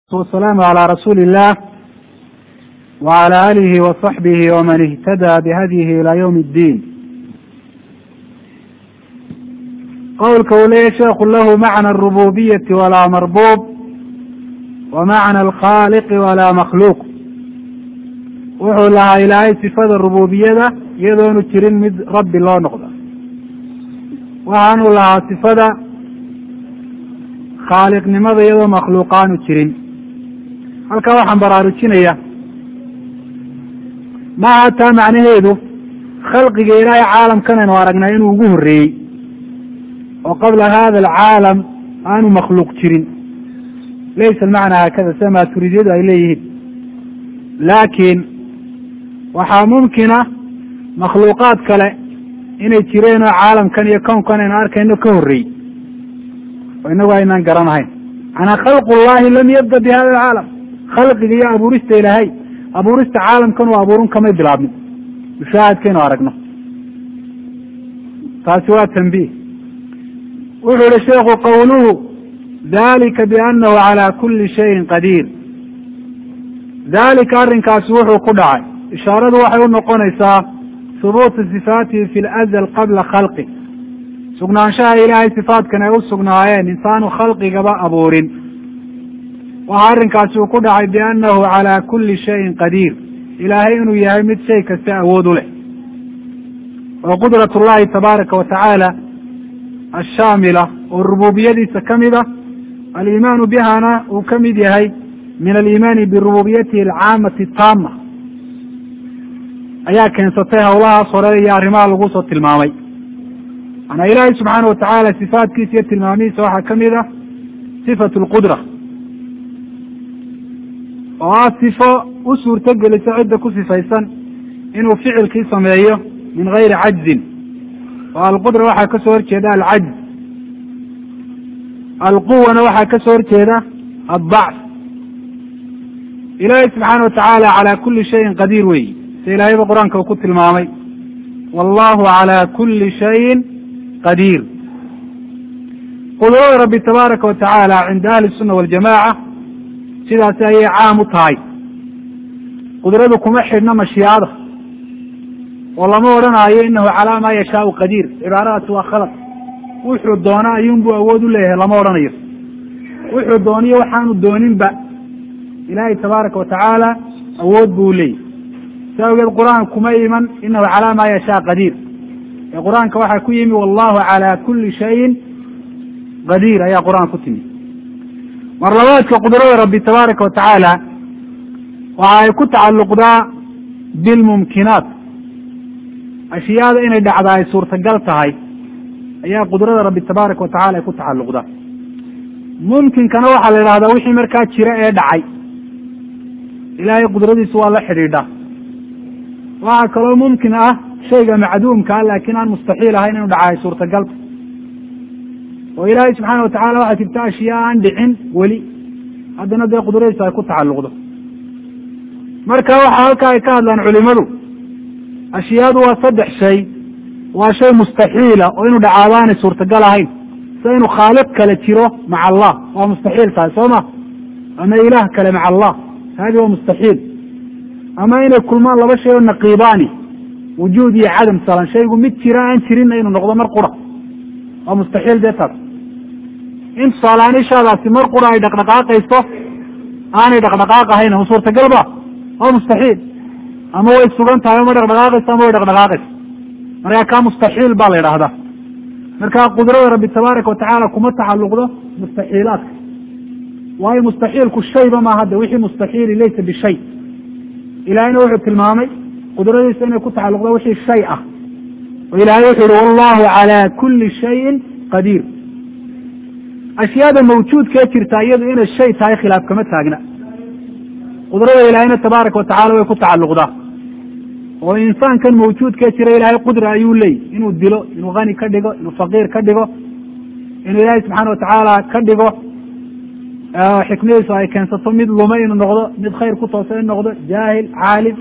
والسلام على رسول الله وعلى آله وصحبه ومن اهتدى بهديه إلى يوم الدين. قولك ولي شيخ له معنى الربوبية ولا مربوب ومعنى الخالق ولا مخلوق. wuxuu lahaa ilaahay sifada rububiyada iyadoonu jirin mid rabbi loo noqdo, waxaanu lahaa sifada khaaliqnimada iyadoo makhluuqaanu jirin. halkaa waxaan baraarujinaya maaha taa macnaheedu khalqiga ilaahay caalamkan aynu aragnay inuu ugu horreeyey oo qabla hada alcaalam aanu makhluuq jirin. laysa almacnaa haakada sida maaturidiyadu ay leeyihiin, laakiin waxaa mumkina makhluuqaad kale inay jireen oo caalamkan iyo kownkan aynu arkayno ka horreeyey oo inagu aynaan garanahayn. manaa khalqu llahi lam yabda bi hada alcaalam, khalqiga iyo abuurista ilaahay abuurista caalamkan oo abuurun kamay bilaabmin mushaahadkaynu aragno. taasi waa tanbiih. wuxuu yihi sheikhu qawluhu dalika bianahu calaa kuli shayin qadiir. dalika arrinkaasi wuxuu ku dhacay, ishaaradu waxay u noqonaysaa hubuutu sifaatihi fi lazal qabla khalqi, sugnaanshaha ilaahay sifaatkan ay u sugnaayeen intaanu khalqigaba abuurin. waxa arrinkaasi uu ku dhacay biannahu calaa kuli shayin qadiir, ilaahay inuu yahay mid shay kasta awood u leh. oo qudrat llahi tabaaraka wa tacaala ashaamila oo rububiyadiisa kamid a, aliimaanu bihana uu ka mid yahay min aliimaani birububiyatihi alcaamati taama, ayaa keensatay hawlahaas hore iyo arrimaha lagu soo tilmaamay. manaa ilaahay subxaana watacaala sifaatkiisa iyo tilmaamihiisa waxaa kamid ah sifatu lqudra, oo ah sifo u suurto gelisa cidda ku sifaysan inuu ficilkii sameeyo min gayri cajzin. oo alqudra waxaa kasoo horjeeda alcajz, alquwana waxaa kasoo horjeeda addacf. ilaahay subxaana watacaala calaa kuli shayin qadiir weyi, se ilaahayba qur-aanka uu ku tilmaamay wallahu calaa kuli shayin qadiir. qudrada rabbi tabaaraka wa tacaala cinda ahli sunna waljamaaca sidaasi ayay caam u tahay. qudradu kuma xidhna mashiicada oo lama odhanaayo inahu calaa maa yashaau qadiir, cibaaradaasi waa khalaq. wuxuu doona ayuunbuu awood u leeyahay lama odhanayo. wuxuu dooniyo waxaanu dooninba ilaahay tabaaraka wa tacaala awood buu leeyahy. si awgeed qur-aan kuma iman inahu calaa maa yashaa qadiir, ee qur-aanka waxaa ku yimi wallahu calaa kuli shayin qadiir ayaa qur-aan ku timi. mar labaadka qudrada rabbi tabaaraka wa tacaala waxa ay ku tacalluqdaa bilmumkinaat, ashyaada inay dhacda ay suurtagal tahay ayaa qudrada rabbi tabaaraka wa tacala ay ku tacalluqdaa. mumkinkana waxaa la yidhahdaa wixii markaa jira ee dhacay, ilaahay qudradiisu waa la xidhiidha. waxaa kaloo mumkin ah shayga macduumka ah laakiin aan mustaxiil ahayn inuu dhaca ay suurtagalta. oo ilaahay subxaana watacaala waxaa jirta ashyaa aan dhicin weli, haddana dee qudradiisa ay ku tacalluqdo. marka waxa halkaa ay ka hadlaan culimadu, ashyaadu waa saddex shay. waa shay mustaxiila oo inuu dhacaadaanay suurtagal ahayn, sida inuu khaaliq kale jiro maca allah waa mustaxiil tahay soo ma, ama ilaah kale maca allah hadi waa mustaxiil. ama inay kulmaan laba shay oo naqiibaani, wujuud iyo cadam salan, shaygu mid jira aan jirinna inuu noqdo mar qura waa mustaxiil. dee taas in tusaaleaan ishaadaasi mar qura ay dhaqdhaqaaqayso aanay dhaqdhaqaaq ahayn ma suurtagal ba? waa mustaxiil. ama way sugan tahay ma dhaqdhaqaaqayso ama way dhaqdhaqaaqayso, markaa kaa mustaxiil baa la yidhaahdaa. markaa qudrada rabbi tabaaraka watacaala kuma tacalluqdo mustaxiilaadka, waayo mustaxiilku shayba maaha. de wixii mustaxiili laysa bishay. ilahayna wuxuu tilmaamay qudradiisa inay ku tacalluqdo wixii shay ah, oo ilahay wuxuu yihi wallahu calaa kuli shayin qadiir. ashyaada mawjuudkee jirta iyadu inay shay tahay khilaaf kama taagna. qudrada ilaahayna tabaaraka watacala way ku tacalluqdaa. oo insaankan mawjuudkee jira ilaahay qudra ayuu leeyay inuu dilo, inuu hani ka dhigo, inuu faqiir ka dhigo, inuu ilaahay subxaana watacaala ka dhigo xikmadiisu ay keensato mid lumay inuu noqdo, mid khayr ku toosa in noqdo, jaahil, caalim.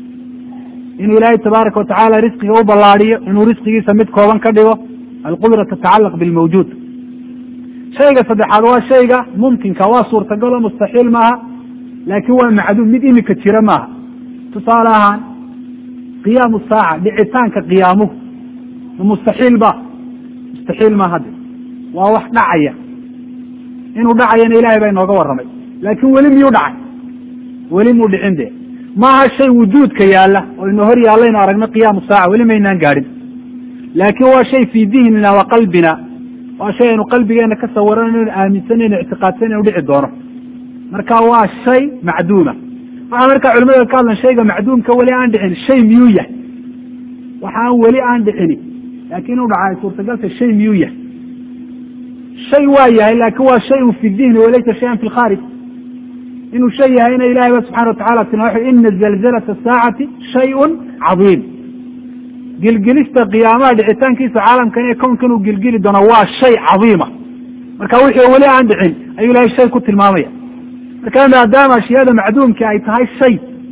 inuu ilaahay tabaaraka watacaala risqiga u ballaadiyo, inuu risqigiisa mid kooban ka dhigo. alqudra tatacallaq bilmawjuud. shayga saddexaad waa shayga mumkinka waa suurtagalo mustaxiil maaha laakin waa macduum mid imika jira maaha tusaale ahaan qiyaamu saaca dhicitaanka qiyaamuhu mustaxiil ba mustaxiil maaha de waa wax dhacaya inuu dhacayana ilahay baa inooga warramay laakin weli miyuu dhacay weli muu dhicin de maaha shay wujuudka yaala oo ina hor yaallaynu aragno qiyaamu saaca weli maynaan gaadhin laakin waa shay fii dihnina wa qalbina waa shay aynu qalbigeena ka sawiranayno aaminsanayno ictiqaadsanaynu dhici doono marka waa shay macduuma waxaa markaa culimada ka hadlan shayga macduumka weli aan dhicin shay miyuu yahay waxaan weli aan dhicini laakin inuu dhaca ay suurtagalta shay miyuu yahay shay waa yahay laakin waa shayun fi dihni walaysa shayan fi lkhaarij inuu shay yahayna ilahay ba subxana watacala tilmaamay ina zalzalata saacati shayun cadiim gilgilista qiyaamaha dhicitaankiisa caalamkan ee kownkan uu gilgili doono waa shay cadiima marka wixii weli aan dhicin ayuu ilahay shay ku tilmaamaya marka maadaama ashyaada macduumka ay tahay shay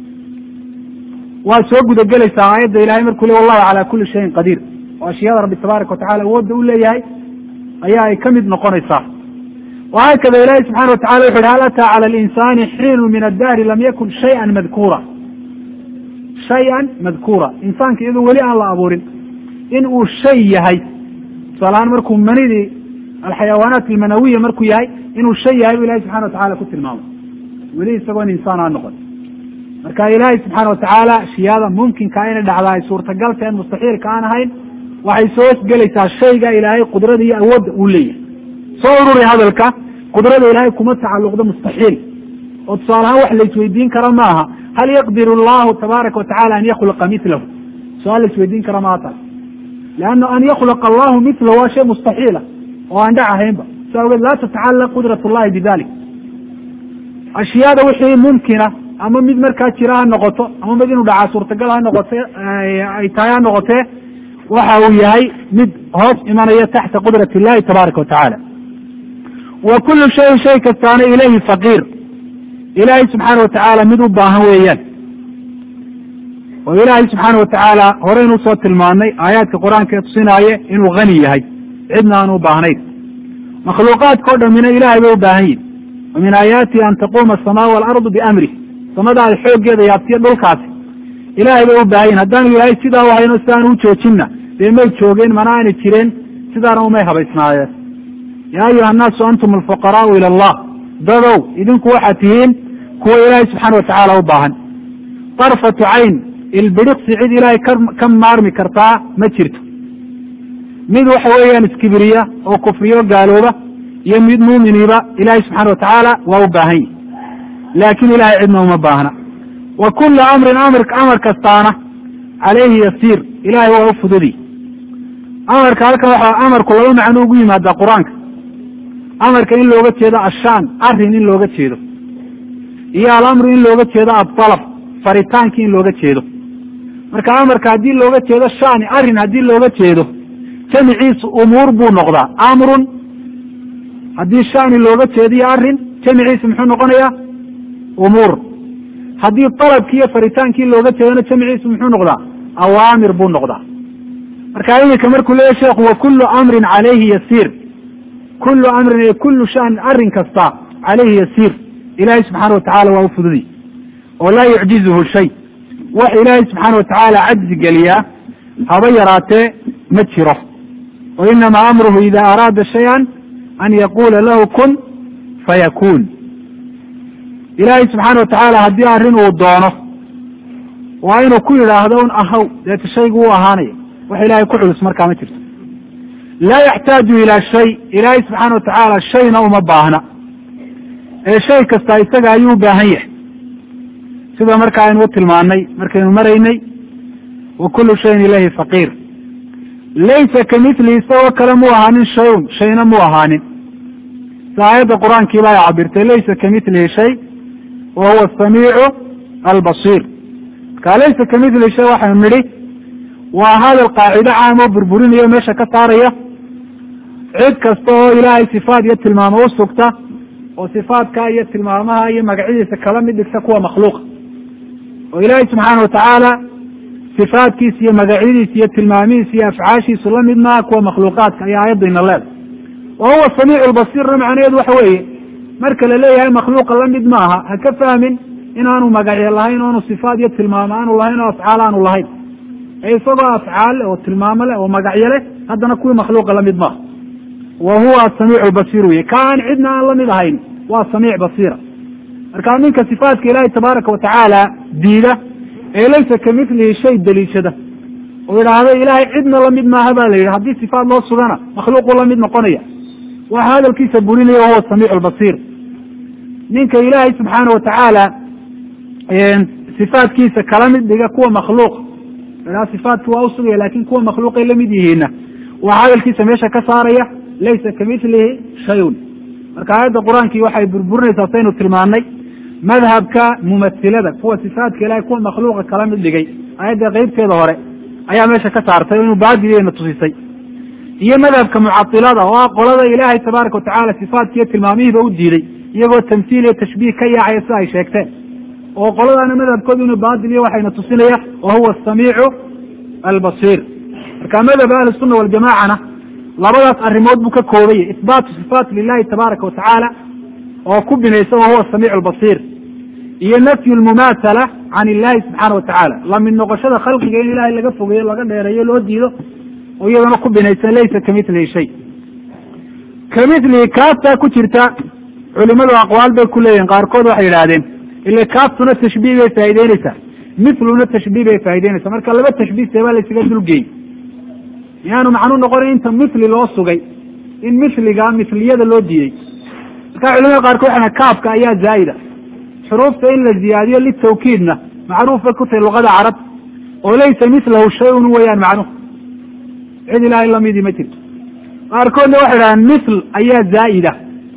waa soo gudagelaysaa aayadda ilahay markuu le wallahu calaa kuli shayin qadiir oo ashyaada rabbi tabaaraka watacala awoodda u leeyahay ayaa ay ka mid noqonaysaa وhakada ilahi subxana watacala wuxu uhi hal ataa calى اlinsani xiinu min addahri lam yakun shayئa madkuura shay-an madkuura insaanka iyadoo weli aan la abuurin in uu shay yahay tusaalahaan markuu manidii alxayawaanaat almanawiya markuu yahay inuu shay yahay bu ilahi subxana watacala ku tilmaamay weli isagoon insaan aan noqon marka ilaahay subxaana watacaala ashyaada mumkinkaa inay dhacda ay suurtagalta en mustaxiilka aan ahayn waxay soo hosgelaysaa shayga ilaahay qudrada iyo awoodda uu leeyahay soo ururi hadalka qudrada ilaahay kuma tacaluqdo mustaxiil oo tusaalahaan wax laisweydiin kara ma aha hal yaqdir allahu tabaaraka watacala an yakhluqa milahu su-aal laisweydiin kara maa taas leanna an yakhluqa allahu milahu waa shay mustaxiila oo aan dhac ahaynba sa awgeed laa tatacalaq qudrat llahi bidalik ashyaada wixii mumkina ama mid markaa jira ha noqoto ama mid inuu dhacaa suurtagal ha noqote ay tahay ha noqotee waxa uu yahay mid hoos imanaya taxta qudrat illahi tabaaraka watacala wa kulu shayin shay kastaana ilayhi faqiir ilaahay subxaana watacaala mid u baahan weeyaan oo ilaahay subxaana watacaala horeynu usoo tilmaanay aayaadka qur-aanka ee tusinaaye inuu hani yahay cidna aan u baahnayn makhluuqaadka o dhamina ilahay bay u baahan yihin wa min aayaatihi an taquuma asamaa waalardu biamrih samada ay xooggeeda yaabtiyo dhulkaasi ilahay bay u baahan yihin haddaanu ilaahay sidaa u hayno sidaanu u joojinna dee may joogeen mana aanay jireen sidaana umay habaysnaayeen yaa ayuha annaasu antum alfuqaraau ila allah dadow idinku waxaad tihiin kuwa ilaahay subxaana watacaala u baahan tarfatu cayn ilbidhiqsi cid ilaahay ka maarmi kartaa ma jirto mid waxa weeyaan iskibiriya oo kufriyo gaalooba iyo mid muuminiba ilaahay subxaana watacaala waa u baahan yihi laakin ilahay cidna uma baahna wa kula amrin amar kastaana calayhi yasiir ilahay waa u fududi amarka halkan waxa amarku laba macno ugu yimaadaa qur-aanka amarka in looga jeedo ashaan arrin in looga jeedo iyo alamru in looga jeedo adalab faritaankii in looga jeedo marka amarka haddii looga jeedo shani arrin haddii looga jeedo jamiciisu umuur buu noqdaa amrun haddii shani looga jeediyo arrin jamiciisu muxuu noqonayaa umuur haddii dalabkii iyo faritaankii looga jeedona jamciisu muxuu noqdaa awaamir buu noqdaa marka iminka markuu leeyahy sheekhu wa kulu amrin calayhi yasiir kulu amrin ee kulu shan arrin kasta calayhi yasiir ilahay subxaana watacala waa u fududi oo laa yucjizuhu shay wax ilaahay subxaana watacaala cajzi geliyaa haba yaraatee ma jiro wa inamaa amruhu ida araada shayan an yaqula lahu kun fayakun ilaahay subxaana watacaala haddii arrin uu doono waa inuu ku yidhaahdo un ahaw deeta shaygu u ahaanaya wax ilaahay ku culus markaa ma jirto laa yaxtaaju ilaa shay ilaahay subxaana watacaala shayna uma baahna ee shay kasta isaga ayuu u baahan yahay sida marka aynu u tilmaanay markaynu maraynay wa kulu shayin ilayhi faqiir laysa kamithli isagoo kale mu ahaanin shayun shayna mu ahaanin si aayadda qur-aankiiba ay cabirtay laysa kamithlihi shay wa huwa asamiicu albasiir marka laysa kamithlihi shay waxaynu nidhi waa hadal qaacido caam oo burburinayo meesha ka saaraya cid kasta oo ilaahay sifaat iyo tilmaamo u sugta oo sifaadka iyo tilmaamaha iyo magacyadiisa kala mid dhigta kuwa makhluuqa oo ilaahay subxaana watacaala sifaadkiisa iyo magacyadiisa iyo tilmaamihiisa iyo afcaashiisu la mid maaha kuwa makhluuqaadka ayaa aayadayna leeda wahuwa samiicu albasiirna macnaheedu waxa weeye marka la leeyahay makhluuqa lamid maaha ha ka fahmin inaanu magacyo lahayn oonu sifaad iyo tilmaamo aanu lahayn oo afcaal aanu lahayn isagoo afcaal oo tilmaamo leh oo magacyo leh haddana kuwii makhluuqa lamid maaha wa huwa samiicu basiir weye ka aan cidna aan lamid ahayn waa samiic basiira markaa ninka sifaatka ilaahay tabaaraka watacaala diida ee laysa kamilihi shay daliishada oo idhaahda ilaahay cidna lamid maaha ba la yidhi haddii sifaat loo sugana makhluuqu lamid noqonaya waxa hadalkiisa burinaya wahuwa samiicu lbasiir ninka ilaahay subxaana watacaala sifaatkiisa kala mid dhiga kuwa makhluuq idhaha sifaatka waa usugaya lakin kuwa makhluuqay lamid yihiina waa hadalkiisa meesha ka saaraya laysa kamilihi shayun marka aayadda qur-aankii waxay burburinaysaa saynu tilmaanay madhabka mumasilada kuwa sifaatka ilahay kuwa makhluuqa kala mid dhigay aayadda qeybteeda hore ayaa meesha ka saartay inuu baadiliyena tusisay iyo madhabka mucailada oo ah qolada ilaahay tabaaraka watacaala sifaatkiiyo tilmaamihiiba u diiday iyagoo tamsiil iyo tashbiih ka yaacaya sida ay sheegteen oo qoladaana madhabkooda inuu baadiliyo waxayna tusinaya wa huwa asamiicu albasiir marka madhab ahli sunna waljamacana labadaas arrimood buu ka koobaya isbaatu sifaat lilahi tabaaraka watacaala oo ku binaysa wahuwa samiic albasiir iyo nafyu lmumaathala can illahi subxaana watacaala lamid noqoshada khalqiga in ilahay laga fogeeyo laga dheereeyo loo diido oo iyadana ku binaysan laysa kamilihi shay kamilihi kaaftaa ku jirta culimadu aqwaal bay ku leeyihin qaarkood waxay yidhahdeen ila kaaftuna tashbiih bay faa'ideyneysaa miluna tashbiih bay faa'ideynaysaa marka laba tashbiih seebaa laysaga dulgeey yaanu macnuu noqonay inta mili loo sugay in miliga miliyada loo diiday marka culimada qaarkood waxana kaafka ayaa zaa'ida xuruufta in la ziyaadiyo litawkiidna macruuf bay ku tahay luqada carab oo laysa milahu shayun weyaan macnuhu cid ilaahay lamidii ma jirto qaarkoodna waxay dhahaan mil ayaa zaa'ida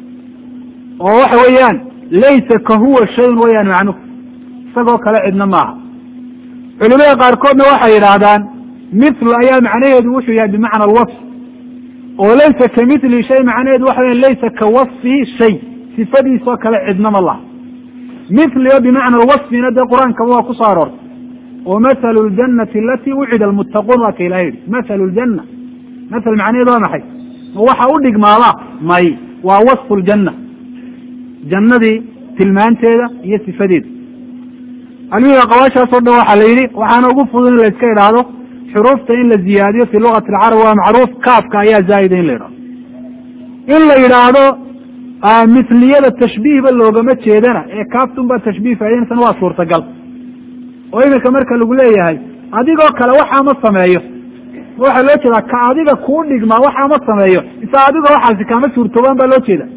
oo waxa weeyaan laysa ka huwa shayun weyaan macnuhu isagoo kale cidna maaha culimada qaarkoodna waxay yidhaahdaan mil ayaa macnaheedu wuxuu yahay bimacna alwasf oo laysa kamili shay macnaheedu waxa weya laysa ka wasfihi shay sifadiisoo kale cidnama laha milio bimacna alwasfina dee qur-aankaba waa kusoo aroortay oo mathalu ljanati alati wucida almuttaquun waa ka ilaha yihi mathalu ljanna mathal macnaheedu waa maxay ma waxa u dhigmaada may waa wasfu ljanna jannadii tilmaanteeda iyo sifadeeda almiga qawaashaasoo dhan waxaa la yidhi waxaana ugu fudud in la iska idhaahdo xuruufta in la ziyaadiyo fi lugati alcarab waa macruuf kaafka ayaa zaa'ida in la yidhahdo in la yidhaahdo miliyada tashbiihba loogama jeedana ee kaaftun baa tashbiih faa'ideynaysan waa suurtagal oo iminka marka lagu leeyahay adigoo kale waxaa ma sameeyo waxaa loo jeedaa ka adiga kuu dhigmaa waxaa ma sameeyo isa adiga waxaasi kaama suurtoobaan baa loo jeeda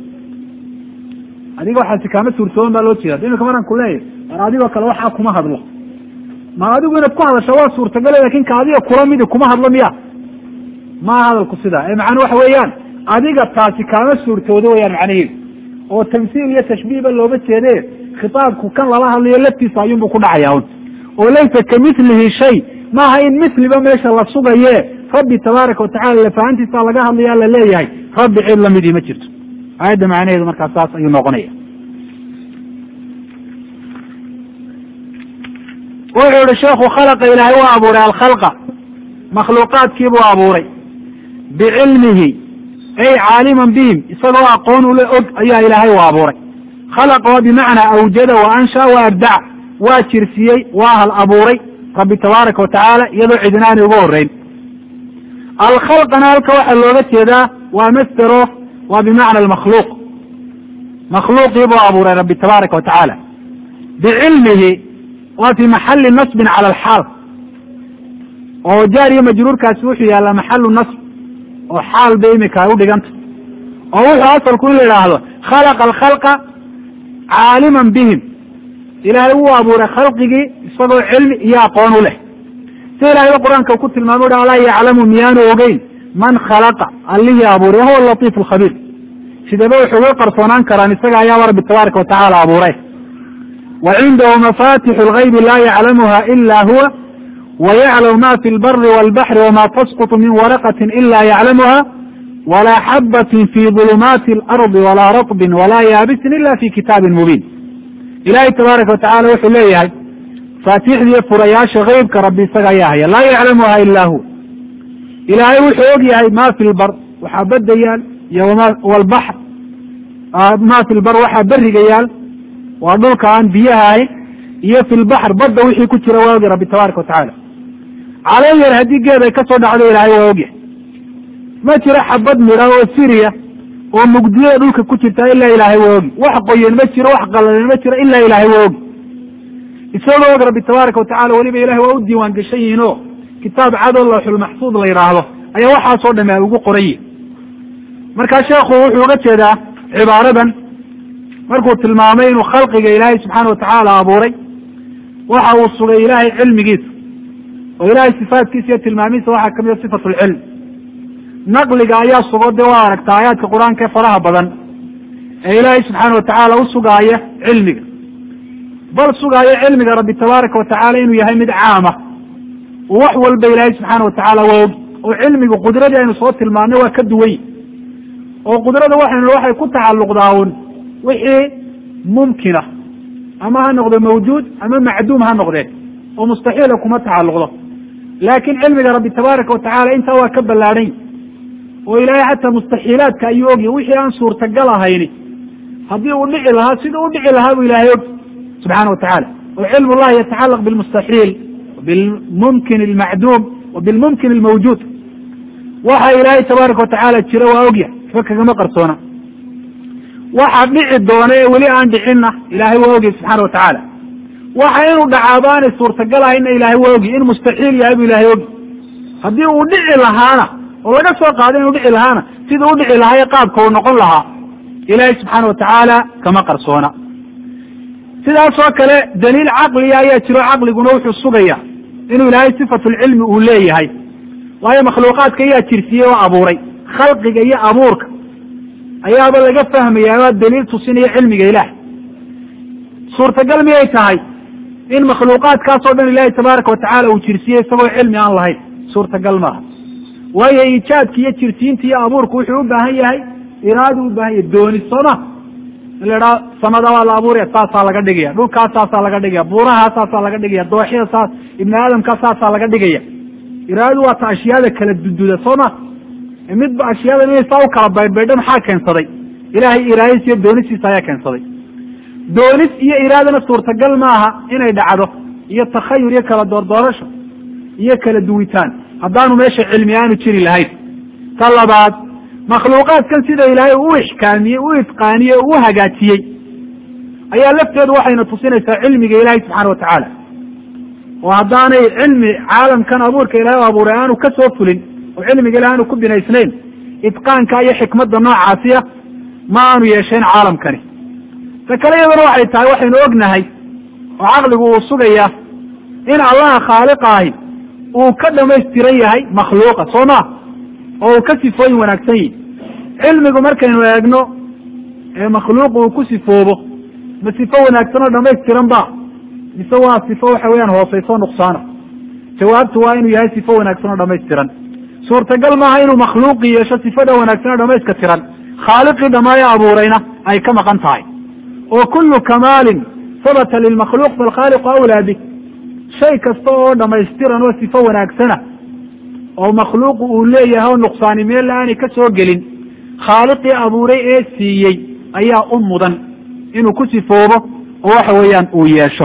adiga waxaasi kaama suurtooban baa loo jeeda iminka markaan ku leeyahay war adigoo kale waxaa kuma hadlo ma adigu inaad ku hadasho waa suurtagale lakin ka adiga kula midi kuma hadlo miya maa hadalku sidaa ee macnuu waxa weeyaan adiga taasi kaama suurtoodo weyaan macnaheedu oo tamsiil iyo tashbiihba looma jeede khitaabku kan lala hadlayo laftiisa ayuunbu ku dhacaya un oo laysa kamilihi shay maaha in miliba meesha la sugaye rabbi tabaaraka watacala lafahantiisa laga hadlaya la leeyahay rabbi cid lamidii ma jirto aayadda macnaheedu markaa saas ayuu noqonaya wuxuu yihi sheekhu khalaqa ilaahay waa abuuray alkhalqa makhluuqaadkiibuu abuuray bicilmihi ay caaliman bihim isagoo aqoon ule og ayaa ilaahay u abuuray khalaqa waa bimacnaa awjada wa ansha wa abdaca waa jirsiyey waa hal abuuray rabbi tabaaraka watacaala iyadoo cidinaani uga horeyn alkhalqana halka waxaa looga jeedaa waa masdero waa bimacna almakhluuq makhluuqiibuu abuuray rabbi tabaaraka watacaala bicilmihi waa fi maxali nasbin cala alxaal oo jaar iyo majruurkaasi wuxuu yaallaa maxalu nasb oo xaal bay imika ay u dhiganta oo wuxuu asalku in la idhaahdo khalaqa alkhalqa caaliman bihim ilaahay wuu abuuray khalqigii isagoo cilmi iyo aqoon u leh si ilahayba qur-aanka ku tilmaamay uhi alaa yaclamu miyaanu ogeyn man khalaqa allihii abuuray wahuwa latiif alkhabiir sidaba wuxuu uga qarsoonaan karaan isaga ayaaba rabbi tabaaraka watacaala abuuray wa cindahu mafatixu lgaybi laa yaclamuha ila huwa وyعlم ma في الbr والبحr وma تsقط min وrqة إlا yعlamha وlا xabة في ظulmاti الأرض وlا رطب وlا yاabisi إla في kitaabi mubin ilahi tabaaraka وataعala wuxuu leeyahay faatixdii furayaasha غeybka rabbi isaga ayaa haya laa yaclamuha ila hu ilaahay wuxuu og yahay ma fi lbr waxaa bada yaal iyo walbaxr ma fi lbar waxaa beriga yaal waa dhulka aan biyaha ahayn iyo fi lbaxr badda wixii ku jira waa ogi rabbi tabaaraka watacaala caleen yar haddii geed ay kasoo dhacdo ilaahay waa ogyahay ma jiro xabad midha oo siriya oo mugdiyada dhulka ku jirta ilaa ilaahay waa ogi wax qoyan ma jiro wax qalalan ma jiro ilaa ilaahay waa ogi isagoo og rabbi tabaaraka watacala weliba ilahay waa u diiwaan gashan yihiin oo kitaab cadoo lawxulmaxfuud la yidhaahdo ayaa waxaasoo dhame ay ugu qoran yihin markaa sheekhu wuxuu uga jeedaa cibaaradan markuu tilmaamay inuu khalqiga ilaahay subxaana watacaala abuuray waxa uu sugay ilaahay cilmigiisa oo ilaahay sifaatkiisa iyo tilmaamihiisa waxaa kamid a sifatu lcilm naqliga ayaa sugo dee waa aragta aayaadka qur-aanka ee faraha badan ee ilaahay subxaana watacaala usugaaya cilmiga bal sugaayo cilmiga rabbi tabaaraka watacaala inuu yahay mid caama oo wax walba ilaahay subxaana watacaala waa ogi oo cilmigu qudradii aynu soo tilmaanay waa ka duwan yihi oo qudrada waxay ku tacalluqdaa un wixii mumkina ama ha noqdo mawjuud ama macduum ha noqdee oo mustaxiila kuma tacalluqdo laakin cilmiga rabbi tabaaraka watacaala intaa waa ka ballaadhan oo ilaahay xataa mustaxiilaadka ayuu ogyahy wixii aan suurtagal ahayni haddii uu dhici lahaa sida u dhici lahaa buu ilaahay og subxaana watacaala oo cilm llahi yatacalaq bilmustaxiil bilmumkin almacduum wa bilmumkin almawjuud waxa ilaahay tabaaraka watacaala jira waa ogyahay waxba kagama qarsoona waxa dhici doona ee weli aan dhicinna ilaahay waa ogyahy subxaana watacaala waxa inuu dhacaaba aanay suurtagal ahayna ilaahay waa ogyahy in mustaxiil yahay buu ilahay ogyahy haddii uu dhici lahaana oo laga soo qaado inuu dhici lahaana sida u dhici lahaa ee qaabka uu noqon lahaa ilaahay subxaana watacaala kama qarsoona sidaas oo kale daliil caqliya ayaa jiro caqliguna wuxuu sugaya inuu ilaahay sifatulcilmi uu leeyahay waayo makhluuqaadka ayaa jirsiyey oo abuuray khalqiga iyo abuurka ayaaba laga fahmaya waa daliil tusinaya cilmiga ilaahay suurtagal miyay tahay in makhluuqaadkaasoo dhan ilaahay tabaaraka watacaala uu jirsiyey isagoo cilmi aan lahayn suurtagal maaha waayo iijaadka iyo jirsiinta iyo abuurku wuxuu u baahan yahay iraadu u baahan yahay dooni sooma in la idhaha samada waa la abuuraya saasaa laga dhigaya dhulkaas saasaa laga dhigaya buurahaa saasaa laga dhigaya dooxyada saas ibni aadamka saasaa laga dhigaya iraadu waa ta ashyaada kala dududa sooma midba ashyaada inay saa u kala baydbaydho maxaa keensaday ilaahay iraadadiis iyo doonisiisa ayaa keensaday doonis iyo iraadana suurtagal maaha inay dhacdo iyo takhayur iyo kala doordoorasho iyo kala duwitaan haddaanu meesha cilmi aanu jiri lahayn ta labaad makhluuqaadkan sida ilaahay u ixkaamiyey u itqaaniyey o u hagaajiyey ayaa lafteedu waxayna tusinaysaa cilmiga ilaahay subxaana watacaala oo haddaanay cilmi caalamkan abuurka ilahay u abuuray aanu ka soo fulin oo cilmiga ilahay aanu ku binaysnayn itqaanka iyo xikmadda noocaasiya ma aanu yeesheen caalamkani ta kale iyaduna waxay tahay waxaynu ognahay oo caqligu uu sugaya in allaha khaaliqaahi uu ka dhamaystiran yahay makhluuqa soo ma oo uu ka sifooyin wanaagsan yihi cilmigu markaynu eegno ee makhluuq uu ku sifoobo ma sifo wanaagsan oo dhamaystiran ba mise waa sifo waxa weeyaan hooseyso nuqsaana jawaabtu waa inuu yahay sifo wanaagsan oo dhamaystiran suurtagal maaha inuu makhluuqi yeesho sifada wanaagsan oo dhamayska tiran khaaliqii dhamaayo abuurayna ay ka maqan tahay oo kullu kamaalin sabata lilmakhluuq falkhaaliqu awlaa bih shay kasta oo dhamaystiran oo sifo wanaagsana oo makhluuqu uu leeyahay oo nuqsaani meel la-aanay ka soo gelin khaaliqii abuuray ee siiyey ayaa u mudan inuu ku sifoobo oo waxa weeyaan uu yeesho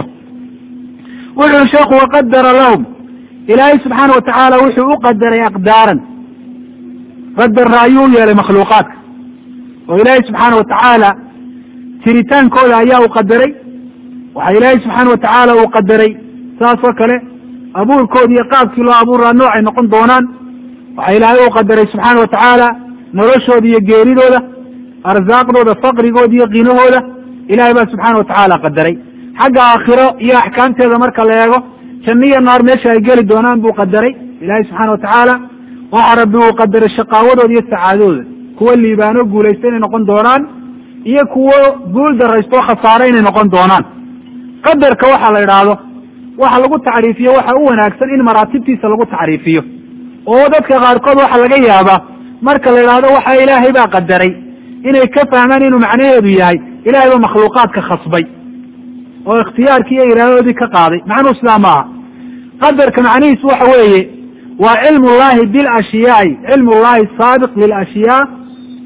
wuxuu sheekhu waqadara lahum ilaahay subxaana watacaala wuxuu u qadaray aqdaaran qadarna ayuu u yeelay makhluuqaadka oo ilaahay subxaana watacaala tiritaankooda ayaa u qadaray waxa ilaahay subxaana watacaala uu qadaray saas oo kale abuurkooda iyo qaabkii loo abuuraa noocay noqon doonaan waxa ilaahay uu qadaray subxaana watacaala noloshooda iyo geeridooda arsaaqdooda faqrigooda iyo qinahooda ilahay baa subxaana watacaala qadaray xagga aakhiro iyo axkaamteeda marka la eego janno iyo naar meesha ay geli doonaan buu qadaray ilahay subxaana watacaala waxa rabbi uu qadaray shaqaawadooda iyo sacaadadooda kuwo liibaano guulaysta inay noqon doonaan iyo kuwo guul daraysto khasaare inay noqon doonaan qadarka waxa la idhaahdo waxa lagu tacriifiyo waxa u wanaagsan in maraatibtiisa lagu tacriifiyo oo dadka qaarkood waxa laga yaabaa marka la idhaahdo waxa ilaahay baa qadaray inay ka fahmaan inuu macnaheedu yahay ilahay baa makhluuqaadka khasbay oo ikhtiyaarkii iyo iraadadoodii ka qaaday macnuhu sidaa ma aha qadarka macnihiisu waxa weeye waa cilmu llahi bilashyaai cilmu llahi saabiq lilashyaa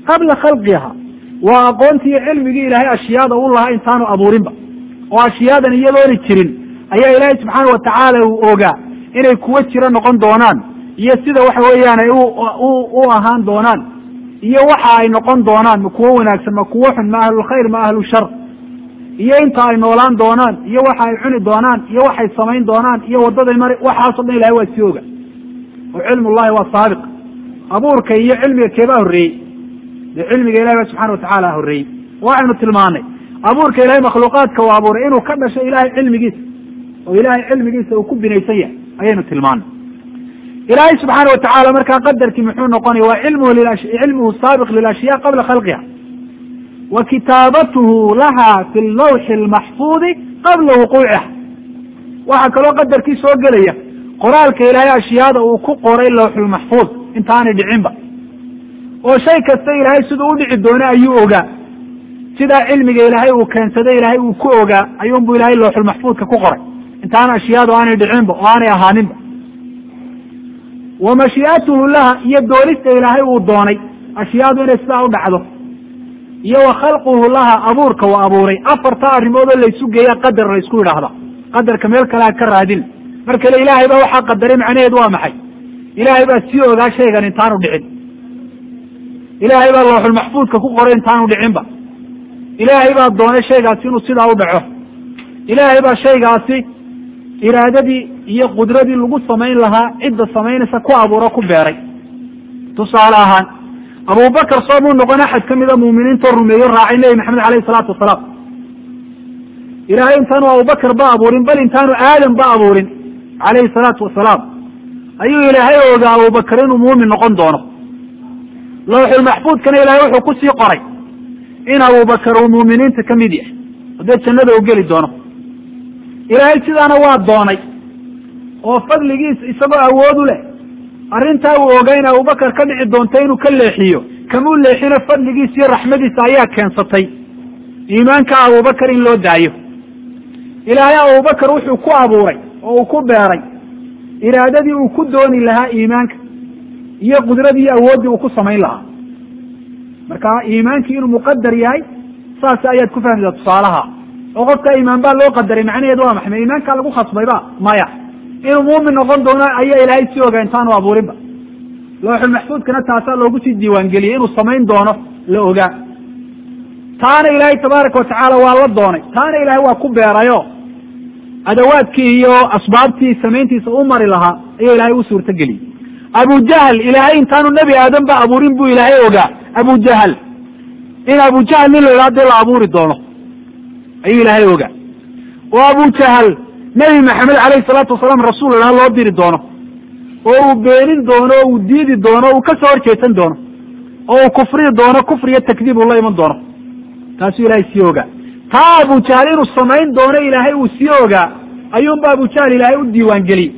qabla khalqiha waa aqoontii cilmigii ilaahay ashyaada u lahaa intaanu abuurinba oo ashyaadan iyadoona jirin ayaa ilaahay subxaana watacaala uu ogaa inay kuwo jiro noqon doonaan iyo sida waxa weeyaan ay u ahaan doonaan iyo waxa ay noqon doonaan ma kuwo wanaagsan ma kuwo xun ma ahlulkhayr ma ahlushar iyo inta ay noolaan doonaan iyo waxa ay cuni doonaan iyo waxay samayn doonaan iyo waddaday mari waxaasoo dhan ilahay waa sii oga oo cilmu llahi waa saabiq abuurka iyo cilmiga keebaa horreeyey dee cilmiga ilahi ba subxana watacaala horreeyey waxaynu tilmaanay abuurka ilahay makhluuqaadka uu abuuray inuu ka dhasho ilahay cilmigiisa oo ilahay cilmigiisa uu ku binaysan yahay ayaynu tilmaanay ilaahay subxaana watacaala markaa qadarkii muxuu noqonaya waa cilmuhu saabiq lilashyaa qabla khalqiha wa kitaabatuhu laha fi lawxi lmaxfuudi qabla wuquuciha waxaa kaloo qadarkii soo gelaya qoraalka ilaahay ashyaada uu ku qoray lawxulmaxfuud intaanay dhicinba oo shay kasta ilaahay siduu u dhici doono ayuu ogaa sidaa cilmiga ilaahay uu keensaday ilaahay uu ku ogaa ayuunbu ilaahay lawxulmaxfuudka ku qoray intaan ashyaadu aanay dhicinba oo aanay ahaaninba wa mashii'atuhu laha iyo doonista ilaahay uu doonay ashyaadu inay sidaa u dhacdo iyo wa khalquhu laha abuurka uu abuuray afarta arrimoodoo laysu geeya qadar la ysku yidhaahda qadarka meel kale ha ka raadin marka le ilaahay baa waxaa qadaray macnaheedu waa maxay ilaahay baa sii ogaa shaygan intaanu dhicin ilaahay baa lawxulmaxfuudka ku qoray intaanu dhicinba ilaahay baa doonay shaygaasi inuu sidaa u dhaco ilaahay baa shaygaasi iraadadii iyo qudradii lagu samayn lahaa cidda samaynaysa ku abuuro ku beeray tusaale ahaan abubakar soomuu noqon axad ka mida muuminiintoo rumeeyo raacay nebi maxamed alayhi salaatu wasalaam ilaahay intaanu abubakar ba abuurin bal intaanu aadam ba abuurin calayhi salaatu wasalaam ayuu ilaahay ogaa abubakar inuu muumin noqon doono lawxulmaxfuudkana ilaahay wuxuu kusii qoray in abubakar uu muuminiinta ka mid yahay haddee jannada u geli doono ilaahay sidaana waa doonay oo fadligiisa isagoo awood u leh arrintaa uu ogaa in abubakar ka dhici doonto inuu ka leexiyo kamuu leexino fadligiisa iyo raxmadiisa ayaa keensatay iimaanka abubakar in loo daayo ilaahay abubakar wuxuu ku abuuray oo uu ku beeray iraadadii uu ku dooni lahaa iimaanka iyo qudradii iyo awooddii uu ku samayn lahaa marka iimaankii inuu muqadar yahay saas ayaad ku fahmaysaa tusaalaha oo qofka iimaan baa loo qadaray macnaheedu waa maxay iimaankaa lagu khasbayba maya inuu muumin noqon doono ayaa ilaahay sii ogaa intaanu abuurinba lawxulmaxfuudkana taasaa loogu sii diiwaangeliyey inuu samayn doono la ogaa taana ilaahay tabaaraka watacaala waa la doonay taana ilaahay waa ku beerayo adawaadkii iyo asbaabtii samayntiisa u mari lahaa ayuu ilaahay u suurtageliyey abujahl ilaahay intaanu nebi aadan ba abuurin buu ilaahay ogaa abujahl in abujahl nin la idhaha dee la abuuri doono ayuu ilaahay ogaa oo abujahl nebi maxamed alayhi salaatu wasalaam rasuul ilaha loo diri doono oo uu beenin doono o uu diidi doono o uu ka soo horjeesan doono oo uu kufriyi doono kufriyo takdiib uu la iman doono taasuu ilaahay sii ogaa taa abujahl inuu samayn doono ilaahay uu sii ogaa ayuunba abujahl ilaahay u diiwaan geliyey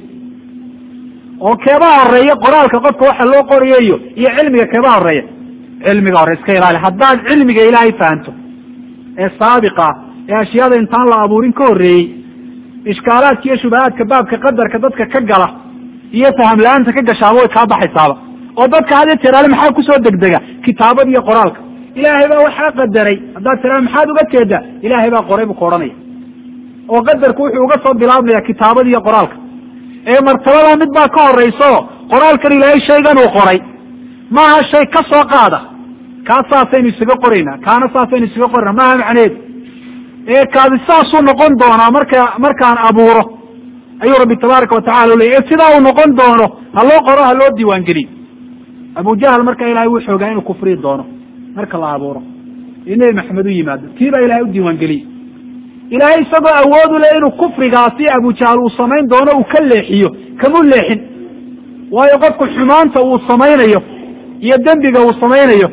oo keebaa horeeya qoraalka qofka waxa loo qorayayo iyo cilmiga keebaa horeeya cilmiga hore iska ilaali haddaad cilmiga ilaahay fahanto ee saabiqa ee ashyaada intaan la abuurin ka horreeyey ishkaalaadka iyo shubahaadka baabka qadarka dadka ka gala iyo faham la-aanta ka gashaaba way kaa baxaysaaba oo dadka had iyo jeer ale maxaa kusoo degdega kitaabada iyo qoraalka ilaahay baa waxaa qadaray haddaad tiraa maxaad uga jeedaa ilaahay baa qoray buu ka odhanaya oo qadarku wuxuu uga soo bilaabmaya kitaabada iyo qoraalka ee martabada mid baa ka horayso qoraalkan ilaahay shaygan uu qoray maaha shay ka soo qaada kaa saasaynu isaga qoraynaa kaana saasaynu isaga qorayna maaha macneheedu ee kaadi saasuu noqon doonaa markaan abuuro ayuu rabbi tabaaraka watacala leeyay ee sidaa uu noqon doono ha loo qoro ha loo diiwaangeliyo abujahl marka ilahay wuu xoogaa inuu kufriyi doono marka la abuuro ee nebi maxamed u yimaado tii baa ilahay u diiwaangeliyey ilaahay isagoo awood u leh inuu kufrigaasi abujahl uu samayn doono uu ka leexiyo kamuu leexin waayo qofku xumaanta uu samaynayo iyo dembiga uu samaynayo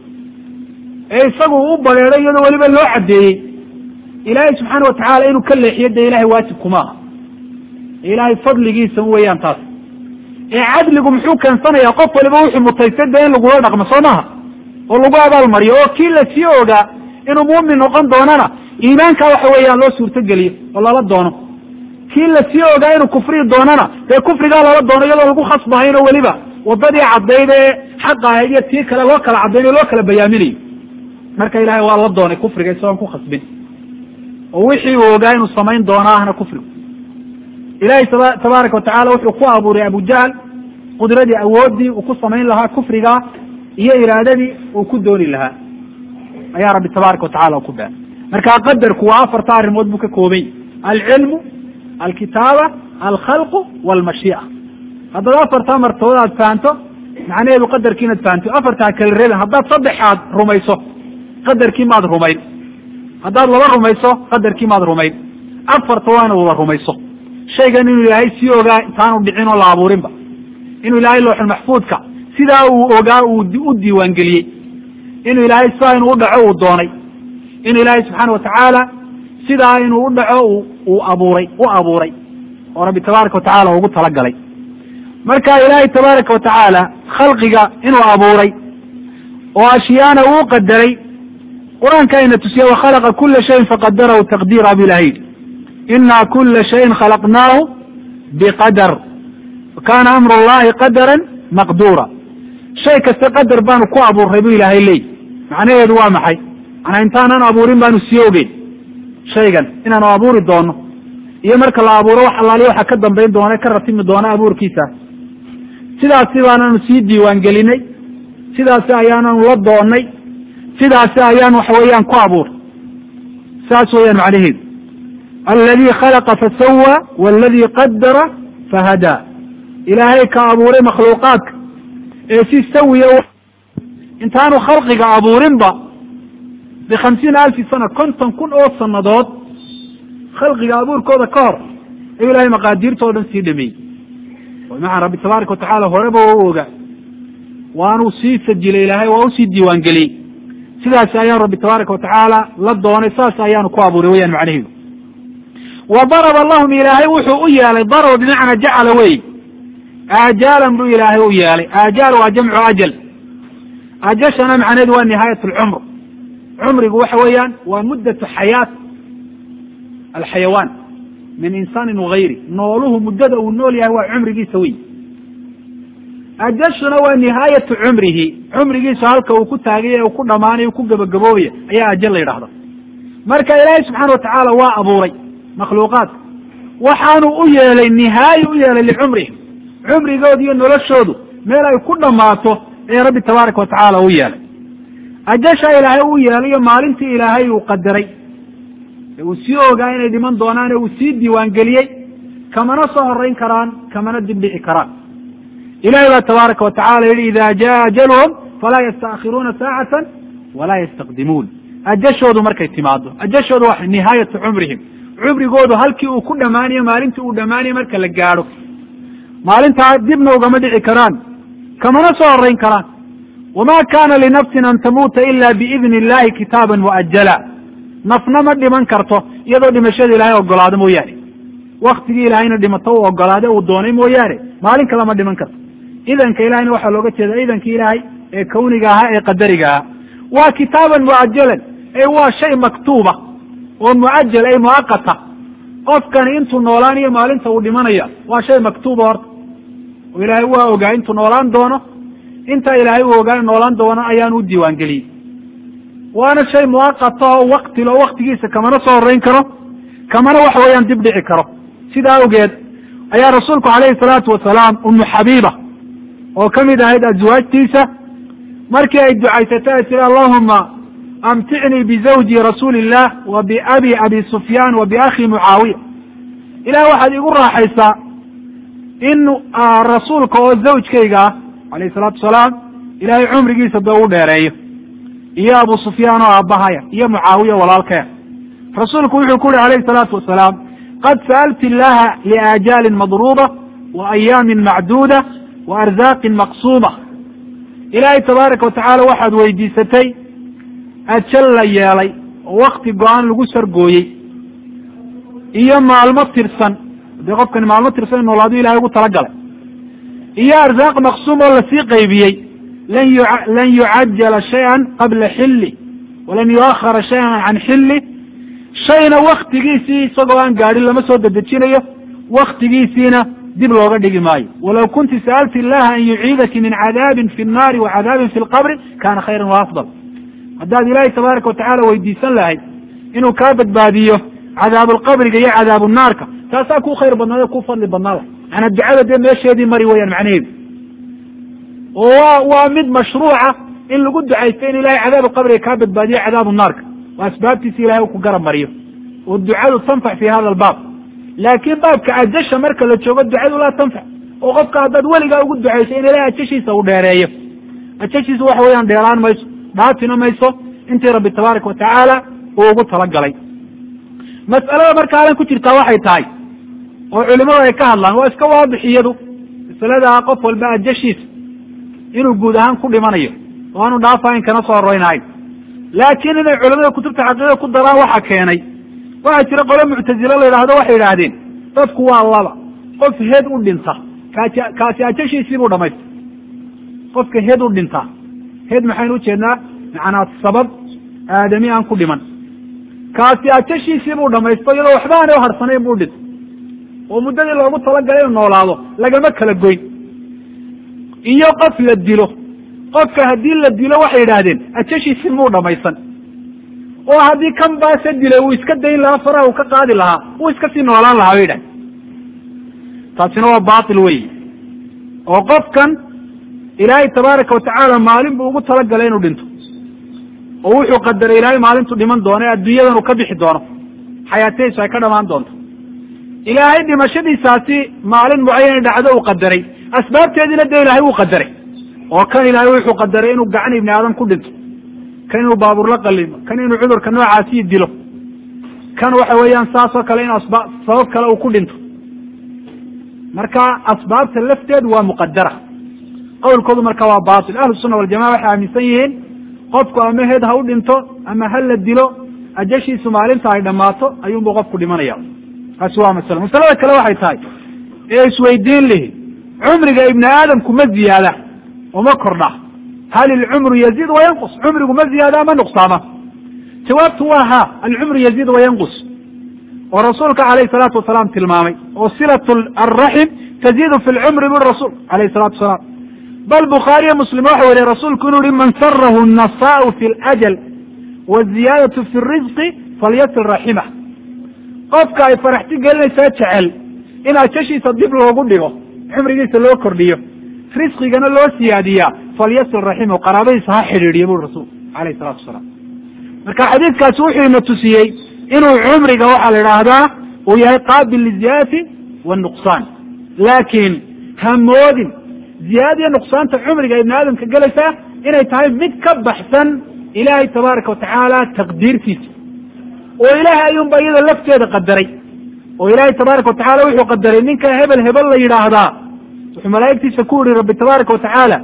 ee isagu u bareeray iyadoo weliba loo caddeeyey ilaahay subxaana watacaala inuu ka leexiyo dee ilahay waajib kuma aha ilaahay fadligiisa weeyaan taas ee cadligu muxuu keensanayaa qof waliba wuxuu mutaystay dee in lagula dhaqmo soo maha oo lagu abaalmariyo oo kii lasii ogaa inuu muumin noqon doonana iimaanka waxa weeyaan loo suurtogeliyo oo lala doono kii lasii ogaa inuu kufriyi doonana dee kufrigaa lala doono iyadoo lagu khasbahayn oo weliba wadadii caddayd ee xaqa ahayd iyo tii kale loo kala cadaynayo loo kala bayaaminayo marka ilahay waa la doonay kufriga isagoon ku khasbin oo wixii uu ogaa inuu samayn doono ahna kufrigu ilahay tabaaraka watacala wuxuu ku abuuray abujahl qudradii awoodii uu ku samayn lahaa kufriga iyo iraadadii uu ku dooni lahaa ayaa rabbi tabaaraka watacala ku been marka qadarku waa afarta arrimood buu ka koobay alcilmu alkitaaba alkhalqu walmashii'a haddaad afartaa martabada aad fahanto macnaheedu qadarkii inaad fahanto afartaa kala reebin haddaad saddex aad rumayso qadarkii maad rumayn haddaad laba rumayso qadarkii maad rumayn afarta waa ina wada rumayso shaygan inuu ilaahay sii ogaa intaanu dhicin oo la abuurinba inuu ilaahay looxul maxfuudka sidaa uu ogaa uu u diiwaangeliyey inuu ilaahay sidaa inuu u dhaco uu doonay inuu ilaahay subxaana watacaala sidaa inuu u dhaco uu abuuray oo rabbi tabaaraka watacala ugu talagalay marka ilaahay tabaaraka watacaala khalqiga inuu abuuray oo ashyaana uu qadaray qur-aanka ayna tusiya wakhalaqa kula shayin faqadarahu taqdiira bu ilahay ina kula shayin khalaqnaahu biqadar kana amru llahi qadaran maqdura shay kasta qadar baanu ku abuuray bu ilaahay leey macnaheedu waa maxay manaa intaanan abuurin baanu sii ogeyn shaygan inaanu abuuri doono iyo marka la abuuro wax allaaliya waxa ka dambayn doona ka ratimi doona abuurkiisa sidaasi baananu sii diiwaan gelinay sidaasi ayaananu la doonay sidaasi ayaan waxa weeyaan ku abuur saas weeyaan macnaheedu aladi khalaqa fasawa waladi qadara fahadaa ilaahay ka abuuray makhluuqaadka ee si sawiya intaanu khalqiga abuurinba bikhamsiina alfi sana 50,000 oo sanadood khalqiga abuurkooda ka hor ayuu ilahay maqaadiirtoo dhan sii dhameeyey maca rabbi tabaaraka watacala horeba waa u ogaa waanuu sii sajilay ilaahay waa usii diiwaan geliyey sidaas ayaan rabbi tabaaraka watacaala la doonay saas ayaanu ku abuuray weyaan macnaheedu wa daraba lahum ilaahay wuxuu u yeelay daraba bimacnaa jacala wey aajaalan buu ilaahay u yeelay aajaal waa jamcu ajal ajashana macnaheedu waa nihaayat alcumr cumrigu waxa weeyaan waa muddatu xayaat alxayawaan min insaanin wagayri nooluhu muddada uu nool yahay waa cumrigiisa wey ajashuna waa nihaayatu cumrihi cumrigiisa halka uu ku taagay uu ku dhamaanay ku gabagaboobaya ayaa ajal la yidhahda marka ilaahay subxaana watacaala waa abuuray makhluuqaadka waxaanu u yeelay nihaayo u yeelay licumrihim cumrigooda iyo noloshoodu meel ay ku dhammaato ee rabbi tabaaraka watacaala u yeelay ajasha ilaahay u yeelay iyo maalintii ilaahay uu qadaray ee uu sii ogaa inay dhiman doonaan ee uu sii diiwaangeliyey kamana soo horeyn karaan kamana dibdhici karaan ilahay baa tabaaraka watacala yihi ida jaa ajaluhum falaa yastaakiruuna saacatan walaa yastaqdimuun ajashoodu markay timaado ajashoodu waa nihaayatu cumrihim cumrigoodu halkii uu ku dhamaanayo maalintii uu dhamaanayo marka la gaadho maalintaa dibna ugama dhici karaan kamana soo horeyn karaan wama kana linafsin an tamuuta ila biidni illahi kitaaban muajala nafna ma dhiman karto iyadoo dhimashada ilaahay ogolaado mooyaane waktigii ilaahayna dhimato uu ogolaade uu doonay mooyaane maalin kale ma dhiman karto idanka ilahayna waxaa looga jeeda idankii ilaahay ee kawniga ahaa ee qadariga ahaa waa kitaaban muajalan waa shay maktuuba oo muajal ay muaqata qofkani intuu noolaanayo maalinta uu dhimanaya waa shay maktuuba horta oo ilaahay waa ogaa intuu noolaan doono intaa ilaahay uu ogaa noolaan doono ayaanu u diiwaan geliyey waana shay muaqata oo waktilo waktigiisa kamana soo horeyn karo kamana waxa weeyaan dib dhici karo sidaa awgeed ayaa rasuulku calayhi salaatu wasalaam umu xabiiba oo kamid ahayd azwaajtiisa markii ay ducaysatay ay tiri allahuma amticnii bizawji rasuuli illah wa biabi abi sufyaan wa biakhi mucaawiya ilaah waxaad igu raaxaysaa in rasuulka oo zawjkayga ah alayhi salaatu wasalaam ilaahay cumrigiisa dee u dheereeyo iyo abu sufyaan oo aabahaya iyo mucaawiya walaalkaya rasuulku wuxuu ku yihi alayhi salaatu wasalaam qad sa'alti illaha liaajaalin madruuba wa ayaamin macduuda wa arzaaqin maqsuuma ilaahay tabaaraka watacaala waxaad weydiisatay ajal la yeelay oo wakti go-aan lagu sargooyey iyo maalmo tirsan dee qofkani maalmo tirsan in noolaadu ilahay ugu talagalay iyo arzaaq maqsuum oo lasii qaybiyey lan yucajala shayan qabla xilli walan yuakhara shayan can xilli shayna waktigiisii isagoo aan gaadhin lama soo dedejinayo waktigiisiina dib looga dhigi maayo walaw kunti sa'alti illaha an yuciidaki min cadaabin fi nnaari wa cadaabin fi lqabri kana khayran wa afdal haddaad ilaahay tabaaraka watacala weydiisan lahayd inuu kaa badbaadiyo cadaabulqabriga iyo cadaabunaarka taasaa ku khayr badnaada ku fadli badnaada maanaa ducada dee meesheedii mari weyaan macnaheedu oo waa mid mashruuca in lagu ducaysto in ilahay cadaabuqabriga kaa badbaadiyo cadaabunaarka waa asbaabtiisa ilahay u ku garab mariyo oo ducadu tanfac fi hada albaab laakiin baabka ajasha marka la joogo ducadu laa tanfac oo qofka haddaad weligaa ugu ducayso in ilahay ajashiisa uu dheereeyo ajashiisa waxa weeyaan dheeraan mayso dhaatina mayso intii rabbi tabaaraka watacaala uu ugu talagalay mas'alada marka alan ku jirtaa waxay tahay oo culimadu ay ka hadlaan waa iska waadix iyadu masalada qof walba ajashiisa inuu guud ahaan ku dhimanayo oo aanu dhaafayn kana soo horeynahayn laakiin inay culimada kutubta caqiidada ku daraan waxa keenay waxaa jira qole muctazilo la yidhaahdo waxay yidhaahdeen dadku waa laba qof heed u dhinta kaasi ajashiisii buu dhamaystay qofka heed u dhintaa heed maxaynu ujeednaa macnaa sabab aadami aan ku dhiman kaasi ajashiisii buu dhamaystay iyadoo waxba aanay uharsanayn buu dhintay oo muddadii loogu talagalay inuu noolaado lagama kala goyn iyo qof la dilo qofka haddii la dilo waxay yidhaahdeen ajashiisii muu dhamaysan oo haddii kan baase dilay uu iska dayn lahaa faraha uu ka qaadi lahaa uu iska sii noolaan lahaa bay yidhahdeen taasina waa baatil wey oo qofkan ilaahay tabaaraka watacaala maalin buu ugu talagalay inuu dhinto oo wuxuu qadaray ilaahay maalintu dhiman doono ee adduunyadan uu ka bixi doono xayaatadiisu ay ka dhamaan doonto ilaahay dhimashadiisaasi maalin mucayan dhacdo uu qadaray asbaabteediina dee ilaahay wuu qadaray oo kan ilaahay wuxuu qadaray inuu gacan ibni aadam ku dhinto kan inuu baabuur la qalimo kan inuu cudurka noocaasii dilo kan waxa weeyaan saasoo kale in sabab kale uu ku dhinto marka asbaabta lafteedu waa muqadara qawlkoodu marka waa baatil ahlu sunna waljamaca waxay aaminsan yihiin qofku ama heed ha u dhinto ama ha la dilo ajashiisu maalinta ay dhammaato ayuunbuu qofku dhimanaya taasi waa masalo masalada kale waxay tahay ee isweydiin lihi cumriga ibni aadamku ma ziyaada oo ma kordha hal ilcumru yaziid wayanqus cumrigu ma ziyaada ama nuqsaama jawaabtu waa ha alcumru yaziid wayanqus oo rasuulka calayhi salaatu wasalaam tilmaamay oo silat alraxim taziidu fi lcumri buri rasuul alayhi salatu wasalaam bal bukhaariyo muslim waxa weriye rasuulku inuu yihi man sarahu nasaau fi ljal waziyadatu fi risqi falyasil raximah qofka ay faraxti gelinaysaa jecel in ajashiisa dib loogu dhigo cumrigiisa loo kordhiyo risqigana loo siyaadiyaa falyasil raximahu qaraabadiisa ha xidhiidhiyo buri rasuul alayhi salatu wasalaam marka xadiidkaasi wuxuu ina tusiyey inuu cumriga waxaa la idhaahdaa uu yahay qaabil liziyaadati wanuqsaan laakiin hamoodin ziyaada iyo nuqsaanta cumriga ibni aadamka gelaysaa inay tahay mid ka baxsan ilaahay tabaaraka watacaala taqdiirtiisa oo ilaahay ayuunba iyada lafteeda qadaray oo ilaahay tabaaraka watacala wuxuu qadaray ninka hebel la yidhaahdaa wuxuu malaa'igtiisa ku yihi rabbi tabaaraka watacaala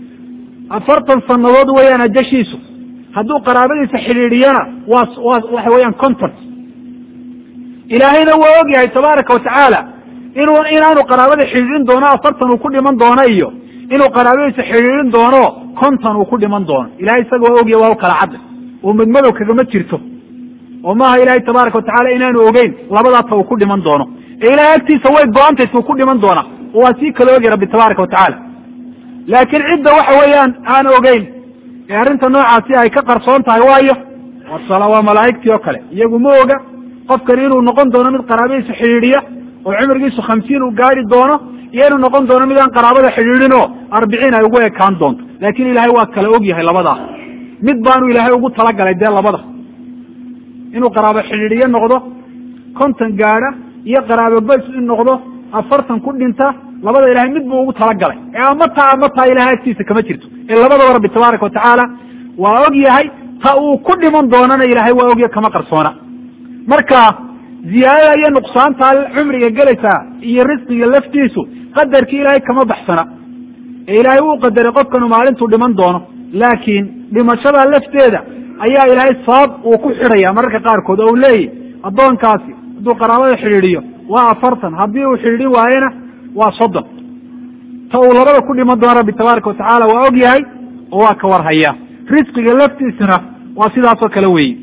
40 sanadood weeyaan ajashiisu hadduu qaraabadiisa xidhiidhiyana waxa weeyaan 50 ilaahayna waa og yahay tabaaraka watacaala inaanu qaraabada xidhiidhin doono 40 uu ku dhiman doono iyo inuu qaraabadiisa xidhiidhin doono 50 uu ku dhiman doono ilahay isaga waa ogyahay waa u kala cadda oo midmadow kagama jirto oo maaha ilaahay tabaaraka watacaala inaanu ogeyn labadaata uu ku dhiman doono ee ilahay agtiisa way go-antaysa uu ku dhiman doona oo waa sii kala ogya rabbi tabaaraka watacaala laakiin cidda waxa weeyaan aan ogeyn ee arrinta noocaasi ay ka qarsoon tahay waayo waa malaa'igtii oo kale iyagu ma oga qofkani inuu noqon doono mid qaraabadiisa xidhiidhiya oo cumrigiisu 50 uu gaari doono iyo inuu noqon doono mid aan qaraabada xidhiidhin oo 40 ay ugu ekaan doonto laakiin ilaahay waa kala og yahay labadaa mid baanu ilaahay ugu talagalay dee labada inuu qaraabo xidhiidhiye noqdo 50 gaadha iyo qaraabo bas in noqdo 40 ku dhinta labada ilahay mid buu ugu talagalay ee ama taa ilahay agtiisa kama jirto ee labadaba rabbi tabaaraka watacaala waa og yahay ta uu ku dhiman doonana ilaahay waa ogyahay kama qarsoona marka ziyaadada iyo nuqsaanta cumriga gelaysaa iyo risqiga laftiisu qadarkii ilaahay kama baxsana ee ilaahay wuu qadaray qofkanu maalintuu dhiman doono laakiin dhimashada lafteeda ayaa ilaahay sabab uu ku xidhaya mararka qaarkood oo uu leeyahy addoonkaasi hadduu qaraabada xidhiidhiyo waa 40 haddii uu xidhiidhin waayena waa 30 ta uu labada ku dhiman doono rabbi tabaaraka watacaala waa og yahay oo waa ka warhaya risqiga laftiisana waa sidaasoo kale weeye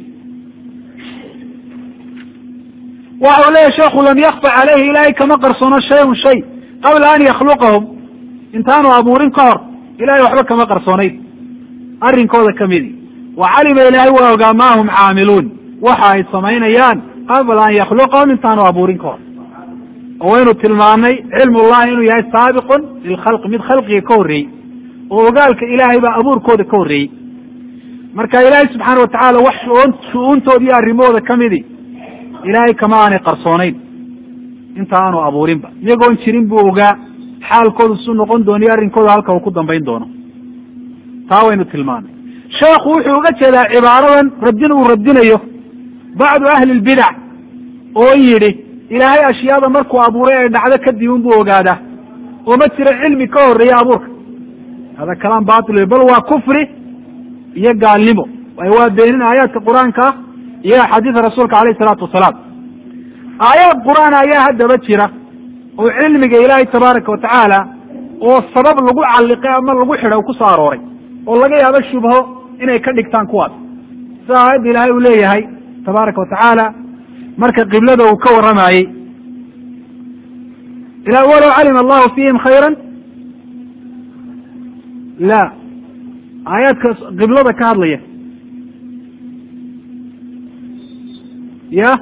waxa uu leeyahy sheekhu lam yakfa caleyhi ilaahay kama qarsoono shayun shay qabla an yakhluqahum intaanu abuurin ka hor ilahay waxba kama qarsoonayn arrinkooda kamidi wa calima ilaahay waa ogaa ma hum caamiluun waxa ay samaynayaan qabla an yakhluqahum intaanu abuurin ka hor oo waynu tilmaanay cilmullahi inuu yahay saabiqun lilkhalqi mid khalqiga ka horreeyey oo ogaalka ilaahay baa abuurkooda ka horreeyey marka ilaahay subxaana watacaala wax shu-uuntood iyo arrimahooda kamidi ilaahay kama aanay qarsoonayn inta aanu abuurinba iyagoon jirin buu ogaa xaalkoodu su noqon doono iyo arrinkooda halka uu ku dambayn doono taa waynu tilmaanay sheekhu wuxuu uga jeedaa cibaaradan radin uu radinayo bacdu ahli lbidac oo yidhi ilaahay ashyaada markuu abuuray ay dhacdo kadib unbuu ogaadaa oo ma jiro cilmi ka horreeya abuurka hada kalaam batil bal waa kufri iyo gaalnimo waayo waa beenin aayaadka qur-aanka iyo axaadiisa rasuulka alayh isalaatu wasalaam aayaad qur-aan ayaa haddaba jira oo cilmiga ilaahay tabaaraka watacaala oo sabab lagu calliqay ama lagu xidha u ku soo arooray oo laga yaabo shubho inay ka dhigtaan kuwaas sida aayadda ilaahay uu leeyahay tabaaraka watacaala marka qiblada uu ka warramayey walow calima allahu fiihim khayra la aayaadka qiblada ka hadlaya ya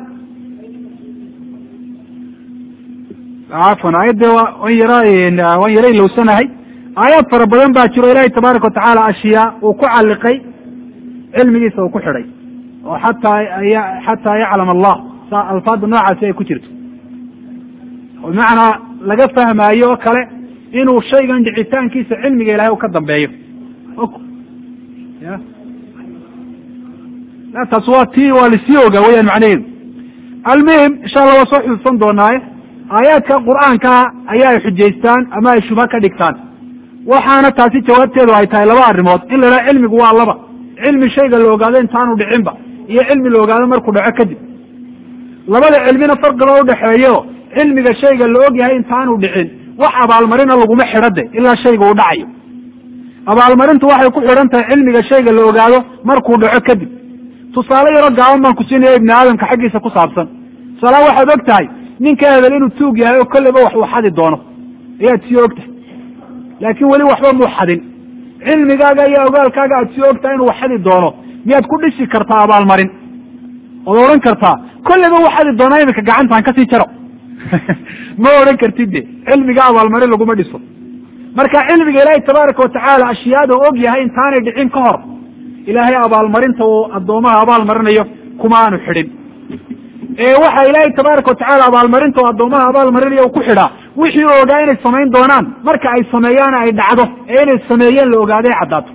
cafwan aayadda waan yara ilowsanahay aayaad fara badan baa jiro ilaahay tabaaraka watacaala ashyaa uu ku calliqay cilmigiisa uu ku xidhay oo xataa yaclam allah alfaada noocaasi ay ku jirto oo bimacnaa laga fahmaayo oo kale inuu shaygan dhicitaankiisa cilmiga ilahay u ka dambeeyo taas waa lasii ogaa weyaan macnaheedu almuhim insha allah waa soo xusuusan doonaaye aayaadka qur'aanka ayaa ay xujaystaan ama ay shubha ka dhigtaan waxaana taasi jawaabteedu ay tahay laba arrimood in la idhaha cilmigu waa laba cilmi shayga la ogaado intaanu dhicinba iyo cilmi la ogaado markuu dhaco kadib labada cilmina farqiba udhaxeeyo cilmiga shayga la og yahay intaanu dhicin wax abaalmarina laguma xidho de ilaa shayga uu dhacayo abaalmarintu waxay ku xidhan tahay cilmiga shayga la ogaado markuu dhaco kadib tusaale yaro gaaban baan ku siinaya ibni aadamka xaggiisa ku saabsan tusaalaha waxaad og tahay ninka hebel inuu tuug yahay oo kolleyba wax uu xadi doono ayaad sii og tahay laakiin weli waxba muu xadin cilmigaaga iyo ogaalkaaga aad sii og tahay inuu xadi doono miyaad ku dhisi kartaa abaalmarin ood odhan kartaa kolleyba wuu xadi doonaa iminka gacantaan kasii jaro ma odhan kartid de cilmiga abaalmarin laguma dhiso marka cilmiga ilaahay tabaaraka watacaala ashyaada og yahay intaanay dhicin ka hor ilaahay abaalmarinta uu addoomaha abaalmarinayo kuma aanu xidhin waxa ilaahay tabaaraka watacaala abaalmarinta oo addoomaha abaalmarinayo u ku xidhaa wixii u ogaa inay samayn doonaan marka ay sameeyaana ay dhacdo ee inay sameeyeen la ogaaday caddaato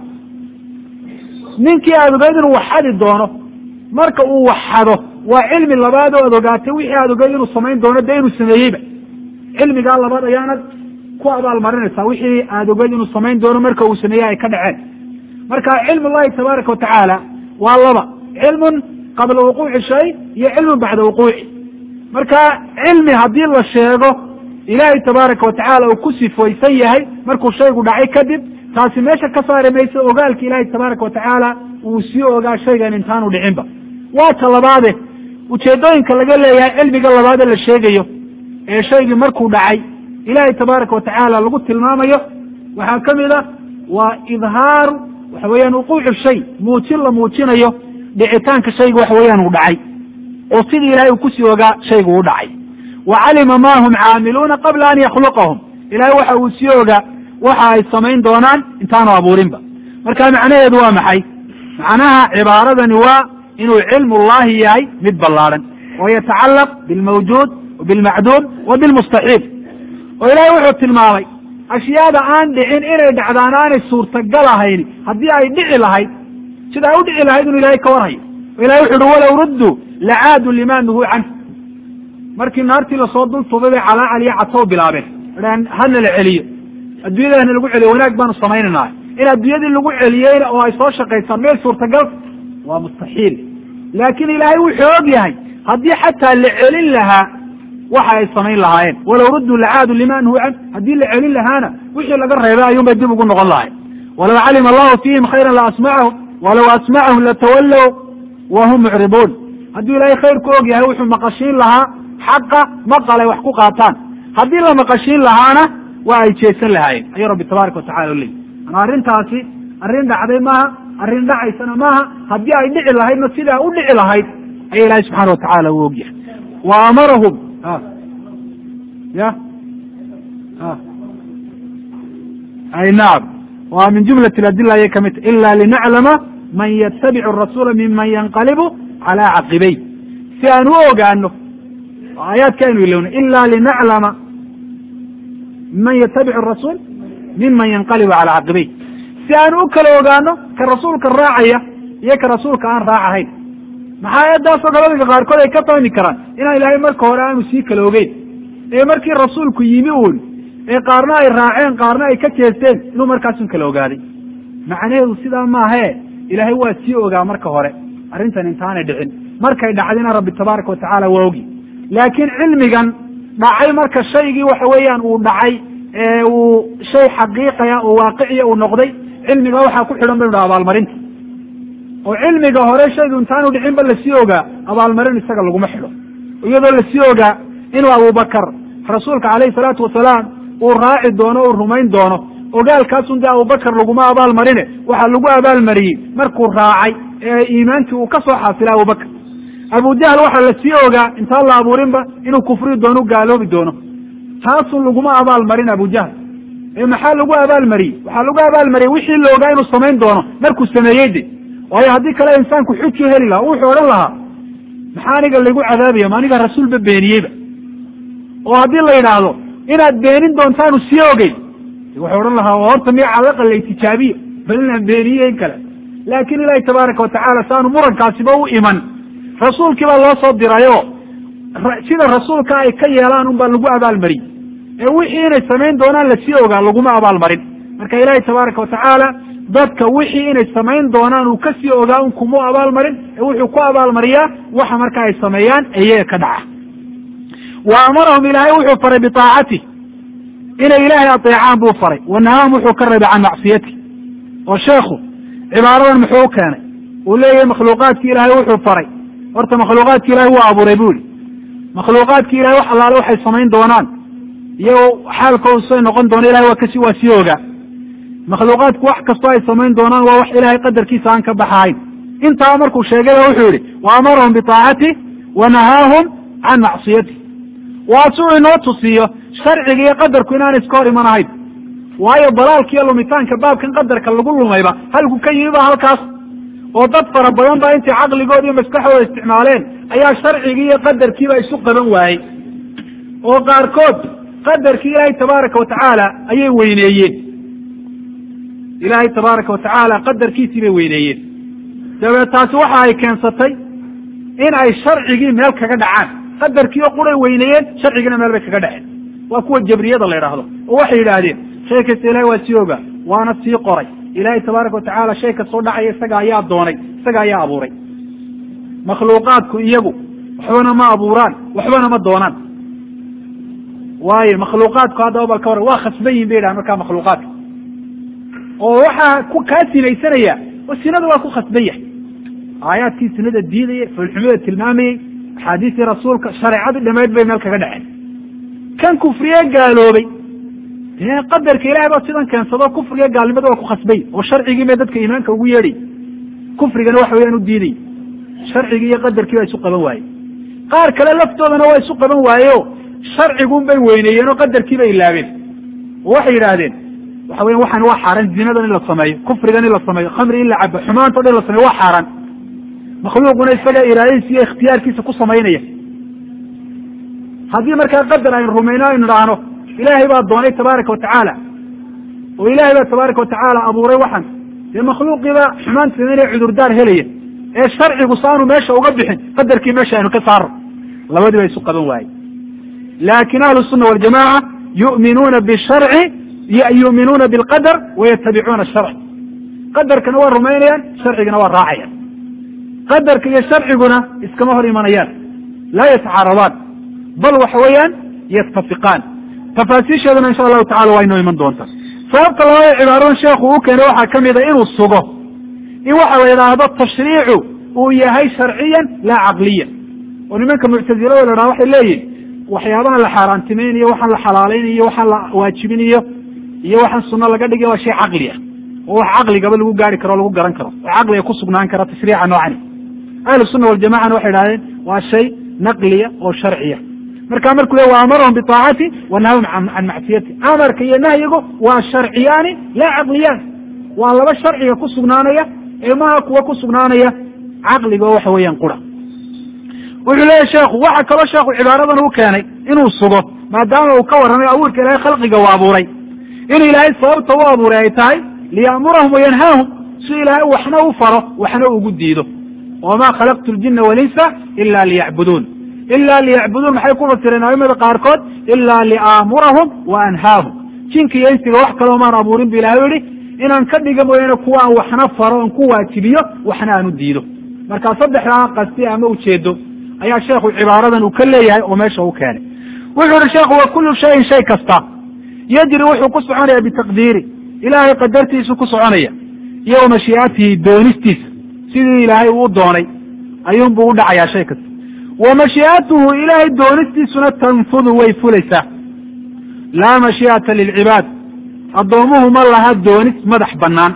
ninkii aada ogeyd inuu wax xadi doono marka uu wax xado waa cilmi labaad oo ad ogaatay wixii aada ogeyd inuu samayn doono dee inuu sameeyeyba cilmigaa labaad ayaanad ku abaalmarinaysaa wixii aada ogeyd inuu samayn doono marka uu sameeyey ay ka dhaceen marka cilm ullahi tabaaraka watacaala waa laba cilmun qabla wuquuci shay iyo cilmun bacda wuquuci marka cilmi haddii la sheego ilaahay tabaaraka watacaala uu ku sifaysan yahay markuu shaygu dhacay kadib taasi meesha ka saari mayso ogaalka ilaahay tabaaraka watacaala uu sii ogaa shaygan intaanu dhicinba waa ta labaade ujeedooyinka laga leeyahay cilmiga labaade la sheegayo ee shaygii markuu dhacay ilaahay tabaaraka watacaala lagu tilmaamayo waxaa kamid a waa idhaaru waxa weeyaan wuquucu shay muujin la muujinayo dhicitaanka shayga waxa weeyaan uu dhacay oo sidii ilahay uu kusii ogaa shaygu u dhacay wa calima ma hum caamiluuna qabla an yakhluqahum ilahay waxa uu sii ogaa waxa ay samayn doonaan intaanu abuurinba marka macnaheedu waa maxay macnaha cibaaradani waa inuu cilmu llahi yahay mid ballaadhan oo yatacallaq bilmawjuud bilmacduum wa bilmustaxiil oo ilahay wuxuu tilmaamay ashyaada aan dhicin inay dhacdaan aanay suurtagal ahayn haddii ay dhici lahayd sida ay u dhici lahayd inu ilahay ka warhayo o ilahay wuxu uhi walow rudduu lacaadu lima nuhuu canh markii naartii lasoo dul tubay bay calaacal iyo catow bilaabeen an hana la celiyo adduunyada hana lagu celiyo wanaag baanu samaynanaa in adduunyadii lagu celiyeyna oo ay soo shaqaysaan meel suurtagal waa mustaxiil laakiin ilaahay wuxuu og yahay haddii xataa la celin lahaa waxa ay samayn lahaayeen walow rudduu lacaadu lima nuhuu canh haddii la celin lahaana wixii laga reebay ayuunbay dib ugu noqon lahay walow calima allahu fiihim khayran laasmacahum walow asmacahum latawallow wahum mucribuun hadduu ilaahay khayr ku og yahay wuxuu maqashiin lahaa xaqa maqalay wax ku qaataan haddii la maqashiin lahaana waa ay jeesan lahaayeen ayuu rabbi tabaaraka watacala u leeyay ana arrintaasi arrin dhacday maaha arrin dhacaysana maaha haddii ay dhici lahaydna sidaa u dhici lahayd ayaa ilaahay subxaana watacala u ogyahay wa amarahum ya ay nacam waa min jumlat aladila ayay kamid tahy ila linaclama man yatabicu arasuula miman yanqalibu calaa caqibay si aan u ogaano aayaadka aynu ilowna ila linaclama man yatabicu arasuul miman yanqalibu calaa caqibay si aan u kala ogaano ka rasuulka raacaya iyo ka rasuulka aan raacahayn maxaa aayaddaasoo kale dadka qaarkood ay ka fahmi karaan inaan ilaahay marka hore aanu sii kala ogeyn ee markii rasuulku yimi uun ee qaarna ay raaceen qaarna ay ka jeesteen inuu markaasun kala ogaaday macnaheedu sidaa maahae ilaahay waa sii ogaa marka hore arrintan intaanay dhicin markay dhacdina rabbi tabaaraka watacala waa ogi laakiin cilmigan dhacay marka shaygii waxa weeyaan uu dhacay ee uu shay xaqiiqaya oo waaqiciya uu noqday cilmiga waxaa ku xidhan baynu dhaha abaalmarinta oo cilmiga hore shaygu intaanu dhicinba lasii ogaa abaalmarin isaga laguma xidho iyadoo lasii ogaa inuu abubakar rasuulka calayhi salaatu wasalaam uu raaci doono uu rumayn doono ogaalkaasun dee abubakar laguma abaalmarine waxaa lagu abaalmariyey markuu raacay ee iimaankii uu ka soo xaasilay abubakar abujahl waxaa lasii ogaa intaan la abuurinba inuu kufri doono u gaaloobi doono taasun laguma abaalmarin abujahl ee maxaa lagu abaalmariyey waxaa lagu abaalmariyey wixii la ogaa inuu samayn doono markuu sameeyey de waayo haddii kale insaanku xuju heli lahaa wuxuu odhan lahaa maxaa aniga laygu cadaabaya ma aniga rasuulba beeniyeyba oo haddii la yidhaahdo inaad beenin doontaanu sii ogeyn wuxuu odhan lahaa horta miya calaqa lay tijaabiyo bal inaan beeniye in kale laakin ilaahi tabaaraka watacala saanu murankaasiba u iman rasuulkii baa loo soo dirayo sida rasuulka ay ka yeelaan un baa lagu abaalmariyey ee wixii inay samayn doonaan lasii ogaa laguma abaalmarin marka ilaahi tabaaraka watacaala dadka wixii inay samayn doonaan uu kasii ogaa un kuma abaalmarin ee wuxuu ku abaalmariyaa waxa marka ay sameeyaan iyaga ka dhaca wa amarahum ilaahay wuxuu faray biaacatih inay ilaahay ateecaan buu faray wanahaahum wuxuu ka reebay can macsiyatih oo sheekhu cibaaradan muxuu u keenay uu leeyahay makhluuqaadki ilaahay wuxuu faray horta makhluuqaadki ilahay waa abuuray bu ihi makhluuqaadki ilahay wax allaale waxay samayn doonaan iyagoo xaalkoodu say noqon doona ilahay waa sii ogaa makhluuqaadku wax kastoo ay samayn doonaan waa wax ilaahay qadarkiisa aan ka baxahayn intaa markuu sheegay wuxuu yihi wa amarahum biaacatih wanahaahum can macsiyatih waa si uu inoo tusiyo sharciga iyo qadarku inaan iska hor iman ahayn waayo dalaalka iyo lumitaanka baabkan qadarka lagu lumayba halku ka yimi ba halkaas oo dad fara badan ba intay caqligooda iyo maskaxdooda isticmaaleen ayaa sharcigii iyo qadarkiiba isu qaban waayey oo qaarkood qadarkii ilaahay tabaaraka watacaala ayay weyneeyeen ilaahay tabaaraka watacaala qadarkiisii bay weyneeyeen dabeed taasi waxa ay keensatay in ay sharcigii meel kaga dhacaan qadarkii oo quray weyneeyeen sharcigina meel bay kaga dhaceen waa kuwa jabriyada la yidhaahdo oo waxay yidhaahdeen shay kasta ilahay waa sii ogaa waana sii qoray ilaahay tabaaraka watacaala shay kastoo dhacaya isaga ayaa doonay isaga ayaa abuuray makhluuqaadku iyagu waxbana ma abuuraan waxbana ma doonaan waayo makhluuqaadku haddaba bal ka waran waa khasban yihin bay yidhahan markaa makhluuqaadka oo waxaa kaa sinaysanaya oo sinada waa ku khasban yahay aayaadkii sinada diidaya foolxumada tilmaamayey axaadiistii rasuulka shareecadii dhamayd bay meel kaga dhaceen kan kufriye gaaloobay dee qadarka ilahay baa sidan keensado kufriga gaalnimada waa ku khasbay oo sharcigii bay dadka iimaanka ugu yeedhay kufrigana waxa weyaan u diiday sharcigii iyo qadarkii baa isu qaban waaye qaar kale laftoodana waa isu qaban waayeyo sharcigun bay weyneeyeen oo qadarkii bay ilaabeen oo waxay yidhaahdeen waxa weyan waxaan waa xaaraan zinadan in la sameeyo kufrigan in la sameeyo khamri in la cabo xumaanta o dhan in la sameyo waa xaaraan makhluuquna isaga iraadadiisa iyo ikhtiyaarkiisa ku samaynaya haddii markaa qadar aynu rumayno aynu idhaahno ilaahay baa doonay tabaaraka watacaala oo ilaahay baa tabaaraka watacaala abuuray waxan dee makhluuqiiba xumaan samaynaya cudurdaar helaya ee sharcigu saanu meesha uga bixin qadarkii meesha aynu ka saaro labadii ba isu qaban waaye laakin ahlu sunna waljamaca yu'minuuna bisharci yu'minuuna bilqadar wayatabicuuna sharc qadarkana waa rumaynayaan sharcigana waa raacayaan qadarka iyo sharciguna iskama hor imanayaan laa yatacaarabaan bal waxa weeyaan yatafiqaan tafaasiisheeduna insha allahu tacala waa inoo iman doonta sababta labada cibaaradan sheekhu u keenay waxaa kamid a inuu sugo in waxa la yidhaahdo tashriicu uu yahay sharciyan laa caqliyan oo nimanka muctazilada la dhaha waxay leeyihin waxyaabaha la xaaraantimaynayo waxaan la xalaalaynayo waxaan la waajibinayo iyo waxaan sunno laga dhigay waa shay caqli ah oo wax caqligaba lagu gaari karo o lagu garan karo oo caqliga ku sugnaan kara tashriica noocani ahlu sunna waljamacana waxay idhahdeen waa shay naqliya oo sharciya marka markuu le wa amarahum biaacati wa nahahum can macsiyati amarka iyo nahyigu waa sharciyaani laa caqliyaan waa laba sharciga ku sugnaanaya ee maha kuwa ku sugnaanaya caqliga oo waxa weeyaan qura wuxuu leeyahy sheekhu waxa kaloo sheekhu cibaaradan u keenay inuu sugo maadaama uu ka warramay abuurka ilaahay khalqiga u abuuray inuu ilaahay sababta u abuuray ay tahay liya'murahum wayanhaahum si ilaahay waxna u faro waxna ugu diido wamaa khalaqtu ljina walinsa ila liyacbuduun ila liyacbuduun maxay ku fasireen aimada qaarkood ilaa liaamurahum wa anhaahum jinka iyo insiga wax kaloo maan abuurin bu ilahay yihi inaan ka dhiga mooyaane kuwa aan waxna faro on ku waajibiyo waxna aan u diido marka saddexdaa qasti ama ujeedo ayaa sheekhu cibaaradan uu ka leeyahay oo meesha u keenay wuxuu yihi sheekhu wa kullu shayin shay kasta yajri wuxuu ku soconaya bitaqdiiri ilaahay qadartiisu ku soconaya iyo wa mashii'atihi doonistiisa sidii ilaahay uu doonay ayuunbuu u dhacayaa shay kasta wa mashii'atuhu ilaahay doonistiisuna tanfudu way fulaysaa laa mashii'ata lilcibaad addoomuhu ma laha doonis madax bannaan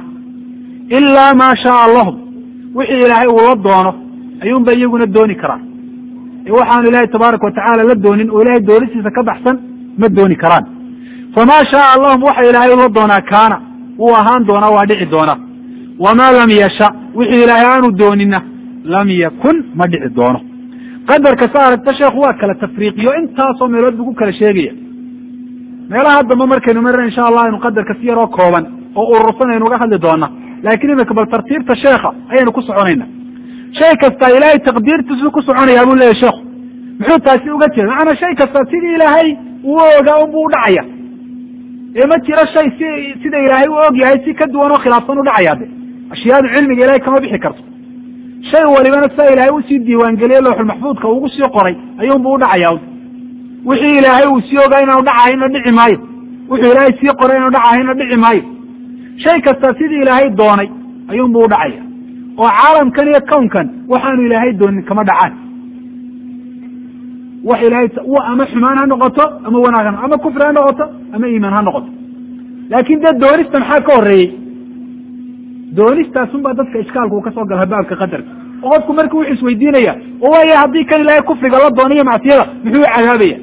ilaa maa shaaa lahum wixii ilaahay uu la doono ayuunba iyaguna dooni karaan ee waxaanu ilaahay tabaaraka watacaala la doonin oo ilaahay doonistiisa ka baxsan ma dooni karaan famaa shaaa lahum waxa ilaahay ula doonaa kaana wuu ahaan doonaa waa dhici doonaa wamaa lam yasha wixii ilaahay aanu doonina lam yakun ma dhici doono qadarka sa aragta sheekhu waa kala tafriiqiyo intaasoo meelood buu ku kala sheegaya meelaha dambe markaynu marina insha allah aynu qadarka si yaroo kooban oo urursan aynu uga hadli doona laakiin imika bal tartiibta sheekha ayaynu ku soconayna shay kasta ilaahay taqdiirtiisu ku soconaya buu leeyahy sheekhu muxuu taasi uga jeeda macanaa shay kasta sidii ilaahay uu ogaa unbuu udhacaya ee ma jiro shay sida ilaahay u og yahay si ka duwan oo khilaafsan udhacaya de ashyaadu cilmiga ilahay kama bixi karto shay walibana sidaa ilaahay usii diiwaangeliyey looxulmaxfuudka ugu sii qoray ayuunbuu udhacaya wixii ilaahay uu sii ogaa inaanu dhacahayna dhici maayo wuxuu ilaahay sii qoray inaanu dhacahayna dhici maayo shay kasta sidii ilaahay doonay ayuunbuu udhacaya oo caalamkan iyo kownkan waxaanu ilaahay doonin kama dhacaan wax ilaahay ama xumaan ha noqoto ama wanaag ha ama kufri ha noqoto ama iimaan ha noqoto laakin dee doonista maxaa ka horreeyey doonistaasunbaa dadka ishkaalku uu kasoo gala baabka qadarka oo qofku marka wuxuu isweydiinaya oo waaya haddii kan ilaahay kufriga la dooniyo macsiyada muxuu cadaabaya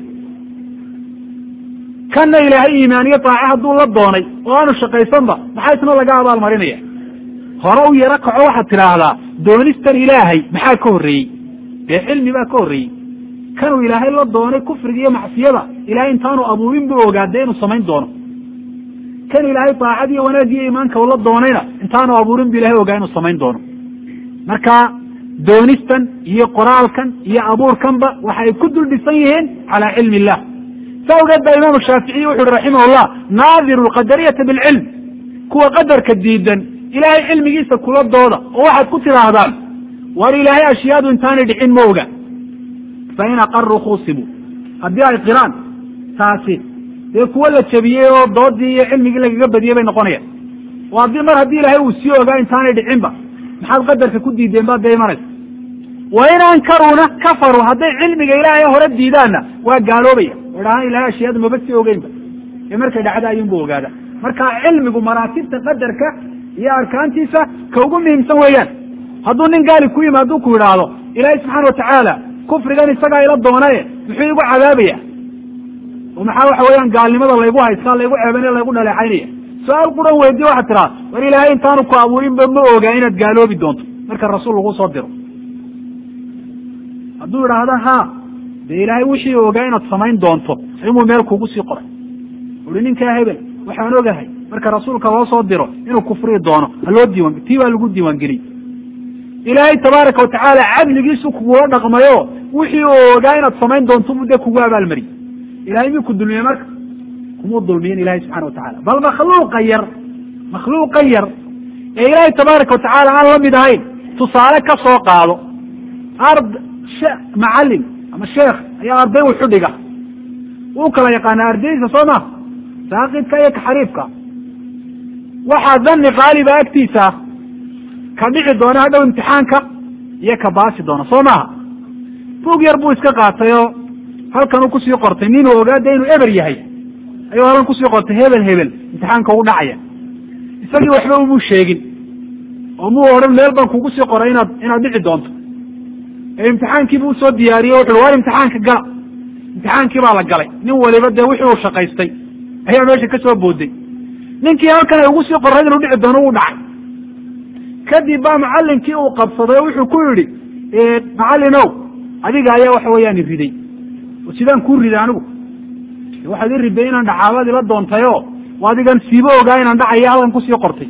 kanna ilaahay iimaaniyo taace hadduu la doonay oo aanu shaqaysanba maxaa isna laga abaalmarinaya hore u yaro kaco waxaad tidhaahdaa doonistan ilaahay maxaa ka horreeyey dee cilmi baa ka horreeyey kanuu ilaahay la doonay kufriga iyo macsiyada ilahay intaanu abuurin buu ogaadee inuu samayn doono kan ilaahay taacad iyo wanaag iyo iimaanka ula doonayna intaanu abuurin bu ilahay ogaa inuu samayn doono marka doonistan iyo qoraalkan iyo abuurkanba waxay ku dul dhisan yihiin calaa cilmi illah saa ogeed baa imaamu shaaficiy wuxu uhi raximahullah naadiru lqadariyata bilcilm kuwa qadarka diidan ilaahay cilmigiisa kula dooda oo waxaad ku tidhaahdaan war ilaahay ashyaadu intaanay dhicin ma oga fa in aqaruu khuusibu haddii ay qiraan taasi dee kuwa la jabiyey oo doodii iyo cilmigii lagaga badiyey bay noqonayaan oo haddii ilaahay uu sii ogaa intaanay dhicinba maxaad qadarka ku diideen baad dee imanaysa wa in ankaruuna kafaruu hadday cilmiga ilaahay hore diidaanna waa gaaloobaya oo dhahaan ilahay ashyaadu maba sii ogeynba ee markay dhacda ayuunbu ogaada marka cilmigu maraatibta qadarka iyo arkaantiisa ka ugu muhiimsan weeyaan hadduu nin gaali ku yimi hadduu ku yidhaahdo ilaahay subxaana watacaala kufrigan isagaa ila doonaye muxuu igu cadaabaya oo maxaa waxa weeyaan gaalnimada laygu haystaa laygu ceebanaya laygu dhaleecaynaya su-aal quran weydiye waxaad tidhaha war ilaahay intaanu ku abuurinba ma ogaa inaad gaaloobi doonto marka rasuul lagu soo diro hadduu idhaahda ha dee ilaahay wixii ogaa inaad samayn doonto imuu meel kugu sii qoray ui ninkaa hebel waxaan ogahay marka rasuulka loo soo diro inuu kufrii doono haloo diiwan tii baa lagu diiwaangeliyey ilaahay tabaaraka watacaala cadligiisu kugula dhaqmayo wixii uu ogaa inaad samayn doonto buu dee kugu abaalmariyey ilahay miyuu ku dulmiyey marka kumuu dulmiyin ilahay subxana watacala bal makhluuqan yar ee ilaahay tabaaraka watacaala aan la mid ahayn tusaale ka soo qaado macalin ama sheekh ayaa arday wuxu dhiga wuu kala yaqaanaa ardaydiisa soo maha saaqidka iyo kaxariifka waxaa dani qaaliba agtiisa ka dhici doona hadhow imtixaanka iyo ka baasi doona soo maha buug yar buu iska qaatay oo halkan uu kusii qortay nin uu ogaada inuu eber yahay ayuu halkan kusii qortay hebel imtixaanka u dhacaya isagii waxba umuu sheegin oo muu odhan meel baan kugu sii qoray inaad dhici doonto ee imtixaankiibu usoo diyaariyey wuxu war imtixaanka gala imtixaankii baa la galay nin waliba dee wixii uu shaqaystay ayaa meesha ka soo booday ninkii halkan ay ugu sii qorayd inuu dhici doono uu dhacay kadib baa macalinkii uu qabsaday oo wuxuu ku yidhi macallinow adiga ayaa waxa weeyaan iriday sidaan kuu riday anigu waxaad i riday inaan dhacaabad ila doontayo adigan siibo ogaa inaan dhacayo halkan kusii qortay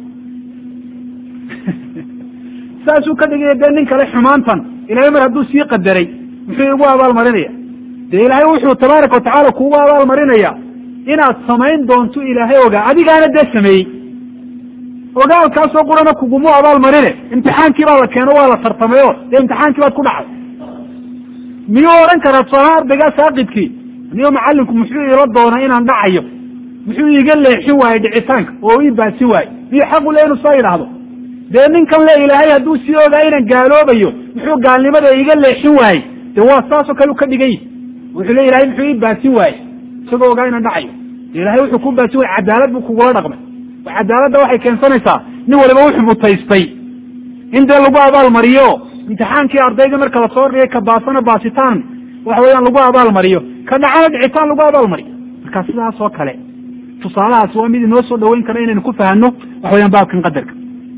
saasuu ka dhigaya dee nin kale xumaantan ilaahay mar hadduu sii qadaray muxuu igu abaalmarinaya dee ilaahay wuxuu tabaaraka watacaala kuugu abaalmarinaya inaad samayn doonto ilaahay ogaa adigaana dee sameeyey ogaalkaasoo qurana kugumu abaalmarine imtixaankii baa la keeno waa la tartamayo dee imtixaankii baad ku dhacday miyuu odhan karaa tusaalaha ardaygaa saaqidkii niyo macalinku muxuu ila doona inaan dhacayo muxuu iiga leexin waaye dhicitaanka oo ii baasin waaye miyuu xaq u le inu saa yidhaahdo dee ninkan le ilaahay hadduu sii ogaa inaan gaaloobayo muxuu gaalnimada iiga leexin waaye dee waa saasoo kale u ka dhigan yihi wuxuu le ilahay muxuu ii baasin waaye isagoo ogaa inaan dhacayo ilahay wuxuu ku baasin waaye cadaalad buu kugula dhaqmay cadaaladda waxay keensanaysaa nin waliba wuxuu mutaystay in dee lagu abaalmariyo imtixaankii ardayga marka lasoo dhigay ka baasana baasitaan waxa weeyaan lagu abaalmariyo ka dhacana dhicitaan lagu abaalmariyo marka sidaas oo kale tusaalahaas waa mid inoo soo dhaweyn kara inaynu ku fahanno waxa weyaan baabkan qadarka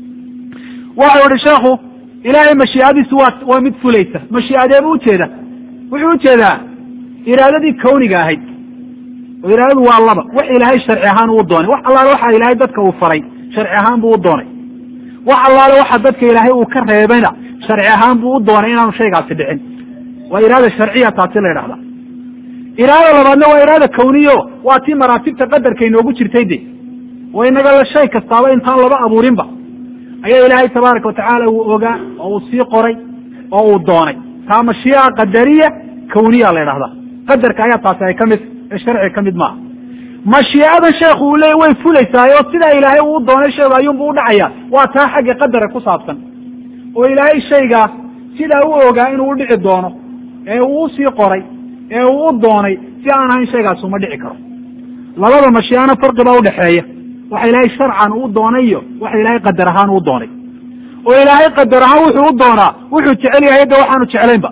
waxau ihi sheekhu ilaahay mashiicadiisu waa mid fulaysa mashiicadeebu ujeeda wuxuu ujeedaa iraadadii kawniga ahayd oo iraadadu waa laba wax ilaahay sharci ahaan uu doonay wax allaale waxa ilaahay dadka uu faray sharci ahaan buu u doonay wax allaale waxa dadka ilaahay uu ka reebayna sharci ahaan buu u doonay inaanu shaygaasi dhicin waa iraada sharciya taasi la yidhahda iraada labaadna waa iraada kawniyo waa tii maraatibta qadarka inoogu jirtay de oo inaga la shay kastaaba intaan laba abuurinba ayaa ilaahay tabaaraka watacaala uu ogaa oo uu sii qoray oo uu doonay taa mashiica qadariya kawniya la yidhahda qadarka ayaa taasi ay kamid sharci ka mid maaha mashiicadan sheekhu uu leeyay way fulaysaa oo sidaa ilaahay uu doonay shayga ayuunbu udhacaya waa taa xagga qadara ku saabsan oo ilaahay shaygaa sidaa u ogaa inuu udhici doono ee uu usii qoray ee uu u doonay si aan ahayn shaygaas uma dhici karo labada mashiicana farqi baa udhaxeeya waxa ilaahay sharcan uu doonay iyo waxa ilaahay qadar ahaan uu doonay oo ilaahay qadar ahaan wuxuu u doonaa wuxuu jecel yahay de waxaanu jeclaynba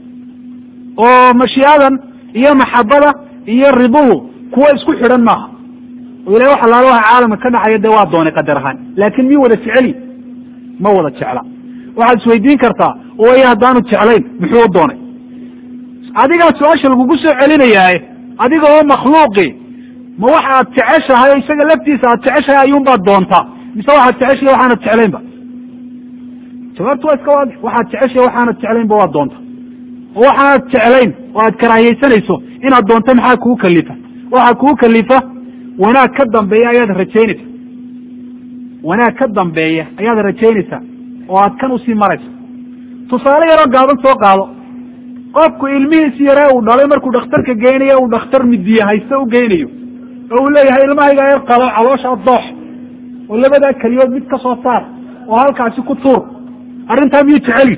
oo mashiicadan iyo maxabada iyo riduhu kuwa isku xidhan maaha oo ilahay wax allaala waxa caalamka ka dhacaya dee waa doonay qadar ahaan laakin miyuu wada jeceli ma wada jecla waxaad isweydiin kartaa way haddaanu jeclayn muxuu u doonay adigaa su-aasha lagugu soo celinayaaye adiga oo makhluuqi ma waxa aad jeceshahay o isaga laftiisa aad jeceshahay ayuunbaad doontaa mise waxaad jeceshahay waxaanad jeclaynba jawaabtu waa iska waadix waxaad jeceshahay waxaanad jeclaynba waad doonta oo waxaanad jeclayn oo aad karaahiyeysanayso inaad doonto maxaa kugu kalifa waxaa kugu kalifa wanaag ka dambeeya ayaad rajaynaysa wanaag ka dambeeya ayaad rajaynaysaa oo aad kan usii marayso tusaale yaroo gaaban soo qaado qofku ilmihiisi yaree uu dhalay markuu dhakhtarka geynayo uu dhakhtar midiye haysto u geynayo oo uu leeyahay ilmahayga yar qalo caloosha doox oo labadaa keliyood mid ka soo saar oo halkaasi ku tuur arrintaa miyuu jeceli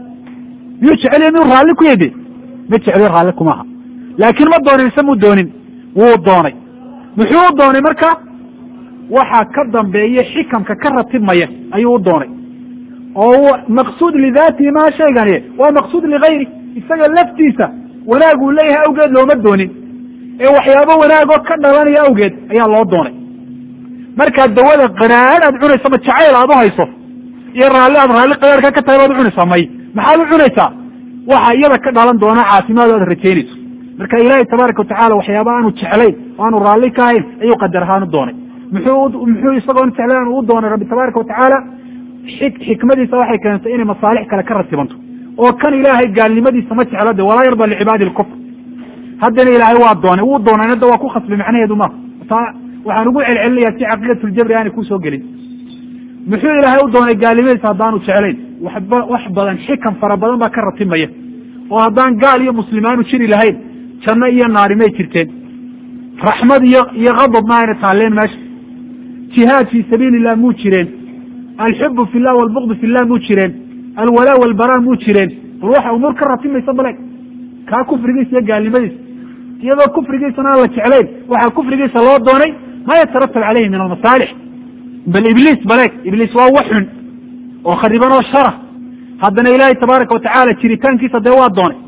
miyuu raalli ku yede ma jecli raalli kumaaha laakiin ma doonin ise muu doonin wuu doonay muxuu u doonay marka waxaa ka dambeeya xikamka ka ratibmaya ayuu u doonay oo maqsuud lidaatihi maa shaygani waa maqsuud ligayri isaga laftiisa wanaag uu leeyahay awgeed looma doonin ee waxyaabo wanaagoo ka dhalanaya awgeed ayaa loo doonay markaad dawada qanaad aad cunayso ma jacayl aad u hayso iyo raalli qayaarka ka tahay baad u cunaysaa may maxaad u cunaysaa waxa iyada ka dhalan doona caafimaad aad rajaynayso marka ilaahay tabaaraka watacaala waxyaaba aanu jeclayn oo aanu raalli ka ahayn ayuu qadar ahaan u doonay muxuu isagoon jeclayn u doonay rabbi tabaaraka watacaala xikmadiisa waxay keentay inay masaalix kale ka ratibanto oo kan ilaahay gaalnimadiisa ma jecla de walaa yarda licibaadi lkufr haddana ilaahay waa doonay wuu doonay hadda waa ku khasbay macnaheedu ma taa waxaan ugu celcelinayaa si caqiidatljabri aanay kusoo gelin muxuu ilaahay u doonay gaalnimadiisa haddaanu jeclayn wax badan xikam fara badan baa ka ratibmaya oo haddaan gaal iyo muslimaanu jiri lahayn janno iyo naari may jirteen raxmad iyo kadab ma ayna taaleen meesha jihaad fii sabiili illah muu jireen alxubu fi llah walbugd fi llah muu jireen alwalaa walbaraa muu jireen bal waxa umuur ka ratibmaysa bale kaa kufrigiisa iyo gaalnimadiisa iyadoo kufrigiisana aan la jeclayn waxaa kufrigiisa loo doonay ma yataratab caleyhi min almasaalix. bal ibliis baleeg, ibliis waa wax xun oo khariban oo shara, haddana ilaahay tabaaraka watacaala jiritaankiisa dee waa doonay.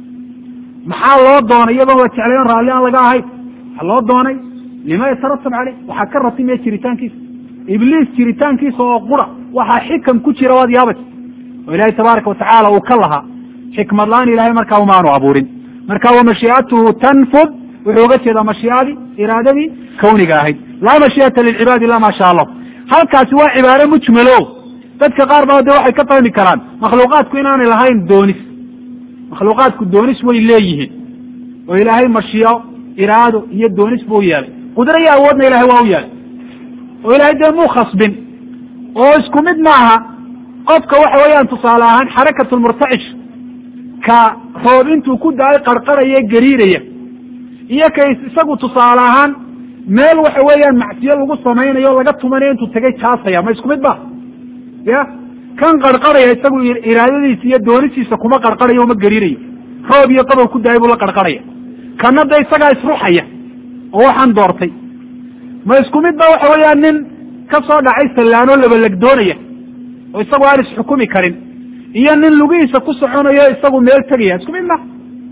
maxaa loo doonay iyadoo la jeclayn raalli aan laga ahayn? waxaa loo doonay lima yataratab caleyh, waxaa ka ratimiya jiritaankiisa. ibliis jiritaankiisa oo qura waxaa xikam ku jira waad yaabay, oo ilaahay tabaaraka watacaala uu ka lahaa xikmad la-aan ilahay markaa umaanu abuurin. marka wa mashii'atuhu tanfud wuxuu uga jeedaa mashii'adii iraadadii kawniga ahayd. laa mashii'ata lilcibaadi ila maa sha allah. halkaasi waa cibaare mujmalo, dadka qaar baa de waxay ka fahmi karaan makhluuqaadku inaanay lahayn doonis. makhluuqaadku doonis way leeyihiin oo ilaahay mashii'o, iraado iyo doonis buu yeelay. qudro iyo awoodna ilahay waa u yeelay oo ilahay dee muu khasbin. oo isku mid maaha qofka waxa weeyaan tusaale ahaan xarakatu lmurtacish ka roob intuu ku da-ay qarqaraya gariiraya, iyo ka isagu tusaale ahaan meel waxa weeyaan macsiyo lagu samaynayo laga tumanayo intuu tagay jaasaya, ma isku mid ba? ya kan qarqaraya isagu iraadadiisa iyo doonisiisa kuma qarqarayo uma gariirayo, roob iyo qabow ku da-ay buu la qarqaraya. kana da isagaa isruxaya oo waxaan doortay. ma isku mid ba waxa weeyaan nin ka soo dhacay sallaanoo labalegdoonaya oo isagu aan isxukumi karin, iyo nin lugihiisa ku soconayo isagu meel tegaya, isku mid ma?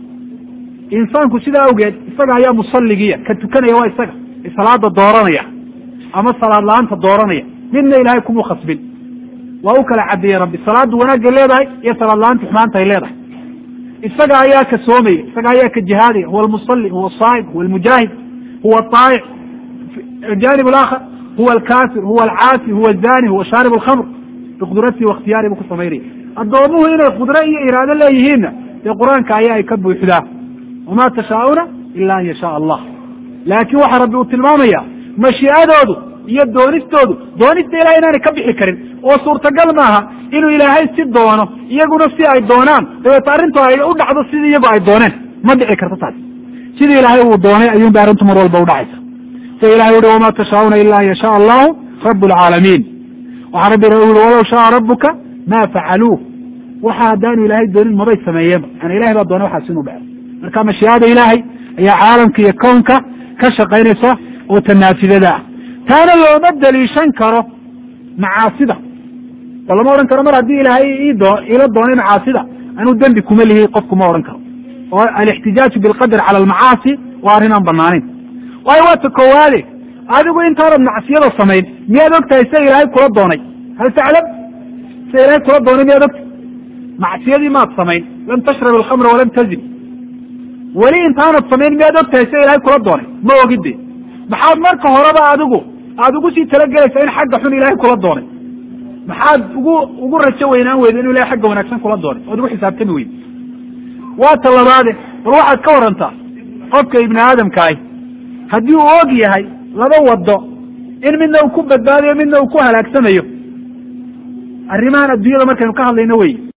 insaanku sidaa awgeed isaga ayaa musalligiya, ka tukanaya waa isaga, salaada dooranaya ama salaad la-aanta dooranaya, midna ilaahay kumuu khasbin. waa u kala caddeeyey rabbi salaadu wanaagay leedahay iyo salaad la-aanta xumaanta ay leedahay. isaga ayaa ka soomaya, isaga ayaa ka jihaadaya, huwa almusalli, huwa asaa'im, huwa almujaahid, huwa aaa'ic. aljanib alaakhar huwa alkaafir, huwa alcaasi, huwa azani, huwa shaarib alkhamr biqudratihi waikhtiyari buu ku samaynaya. addoomuhu inay qudro iyo iraado leeyihiinna dee qur-aanka ayaa ay ka buuxdaa, wamaa tashaa'una ila an yashaa allah. laakiin waxaa rabbi uu tilmaamaya mashii'adoodu iyo doonistoodu, doonista ilahay inaanay ka bixi karin, oo suurtagal maaha inuu ilaahay si doono iyaguna si ay doonaan dabeeta arrintu ay u dhacdo sidii iyagu ay dooneen. ma dhici karto taas. sidii ilaahay uu doonay ayuunba arrintu mar walba udhacaysa. sida ilahay uhi wamaa tashaa'una ila an yashaa allahu rabu lcaalamiin. waxaa rabbi ui walaw shaaa rabuka ma facaluuh. waxa haddaanu ilaahay doonin mabay sameeyeenba, yani ilahay baa doonay waxaas inuu dhaco. marka mashii'ada ilaahay ayaa caalamka iyo kownka ka shaqaynaysa oo tanaafidada ah. taana looma daliishan karo macaasida, oo lama odhan karo mar haddii ilaahay ila doonay macaasida anuu dembi kuma lihi, qofku ma odhan karo. oo alixtijaaju bilqadr cala almacaasi waa arrin aan banaaneyn. waayo waata koowaade adigu intaanad macsiyada samayn miyaad ogtahay sida ilaahay kula doonay? hal taclam sida ilaahay kula doonay miyaad ogtahay? macsiyadii maad samayn, lam tashrab alkhamra walam tazin. weli intaanad samayn miyaad ogtahay sida ilaahay kula doonay? ma ogide. maxaad marka horeba adigu aada ugu sii talagelaysaa in xagga xun ilaahay kula doonay? maxaad ugu rajo weynaan weyda inuu ilahay xagga wanaagsan kula doonay ood ugu xisaabtami weyd? waa ta labaade bal waxaad ka warantaa qofka ibni aadamkaahi haddii uu og yahay laba wado in midna uu ku badbaadayo midna uu ku halaagsamayo, arrimahan adduunyada markaynu ka hadlayno wey.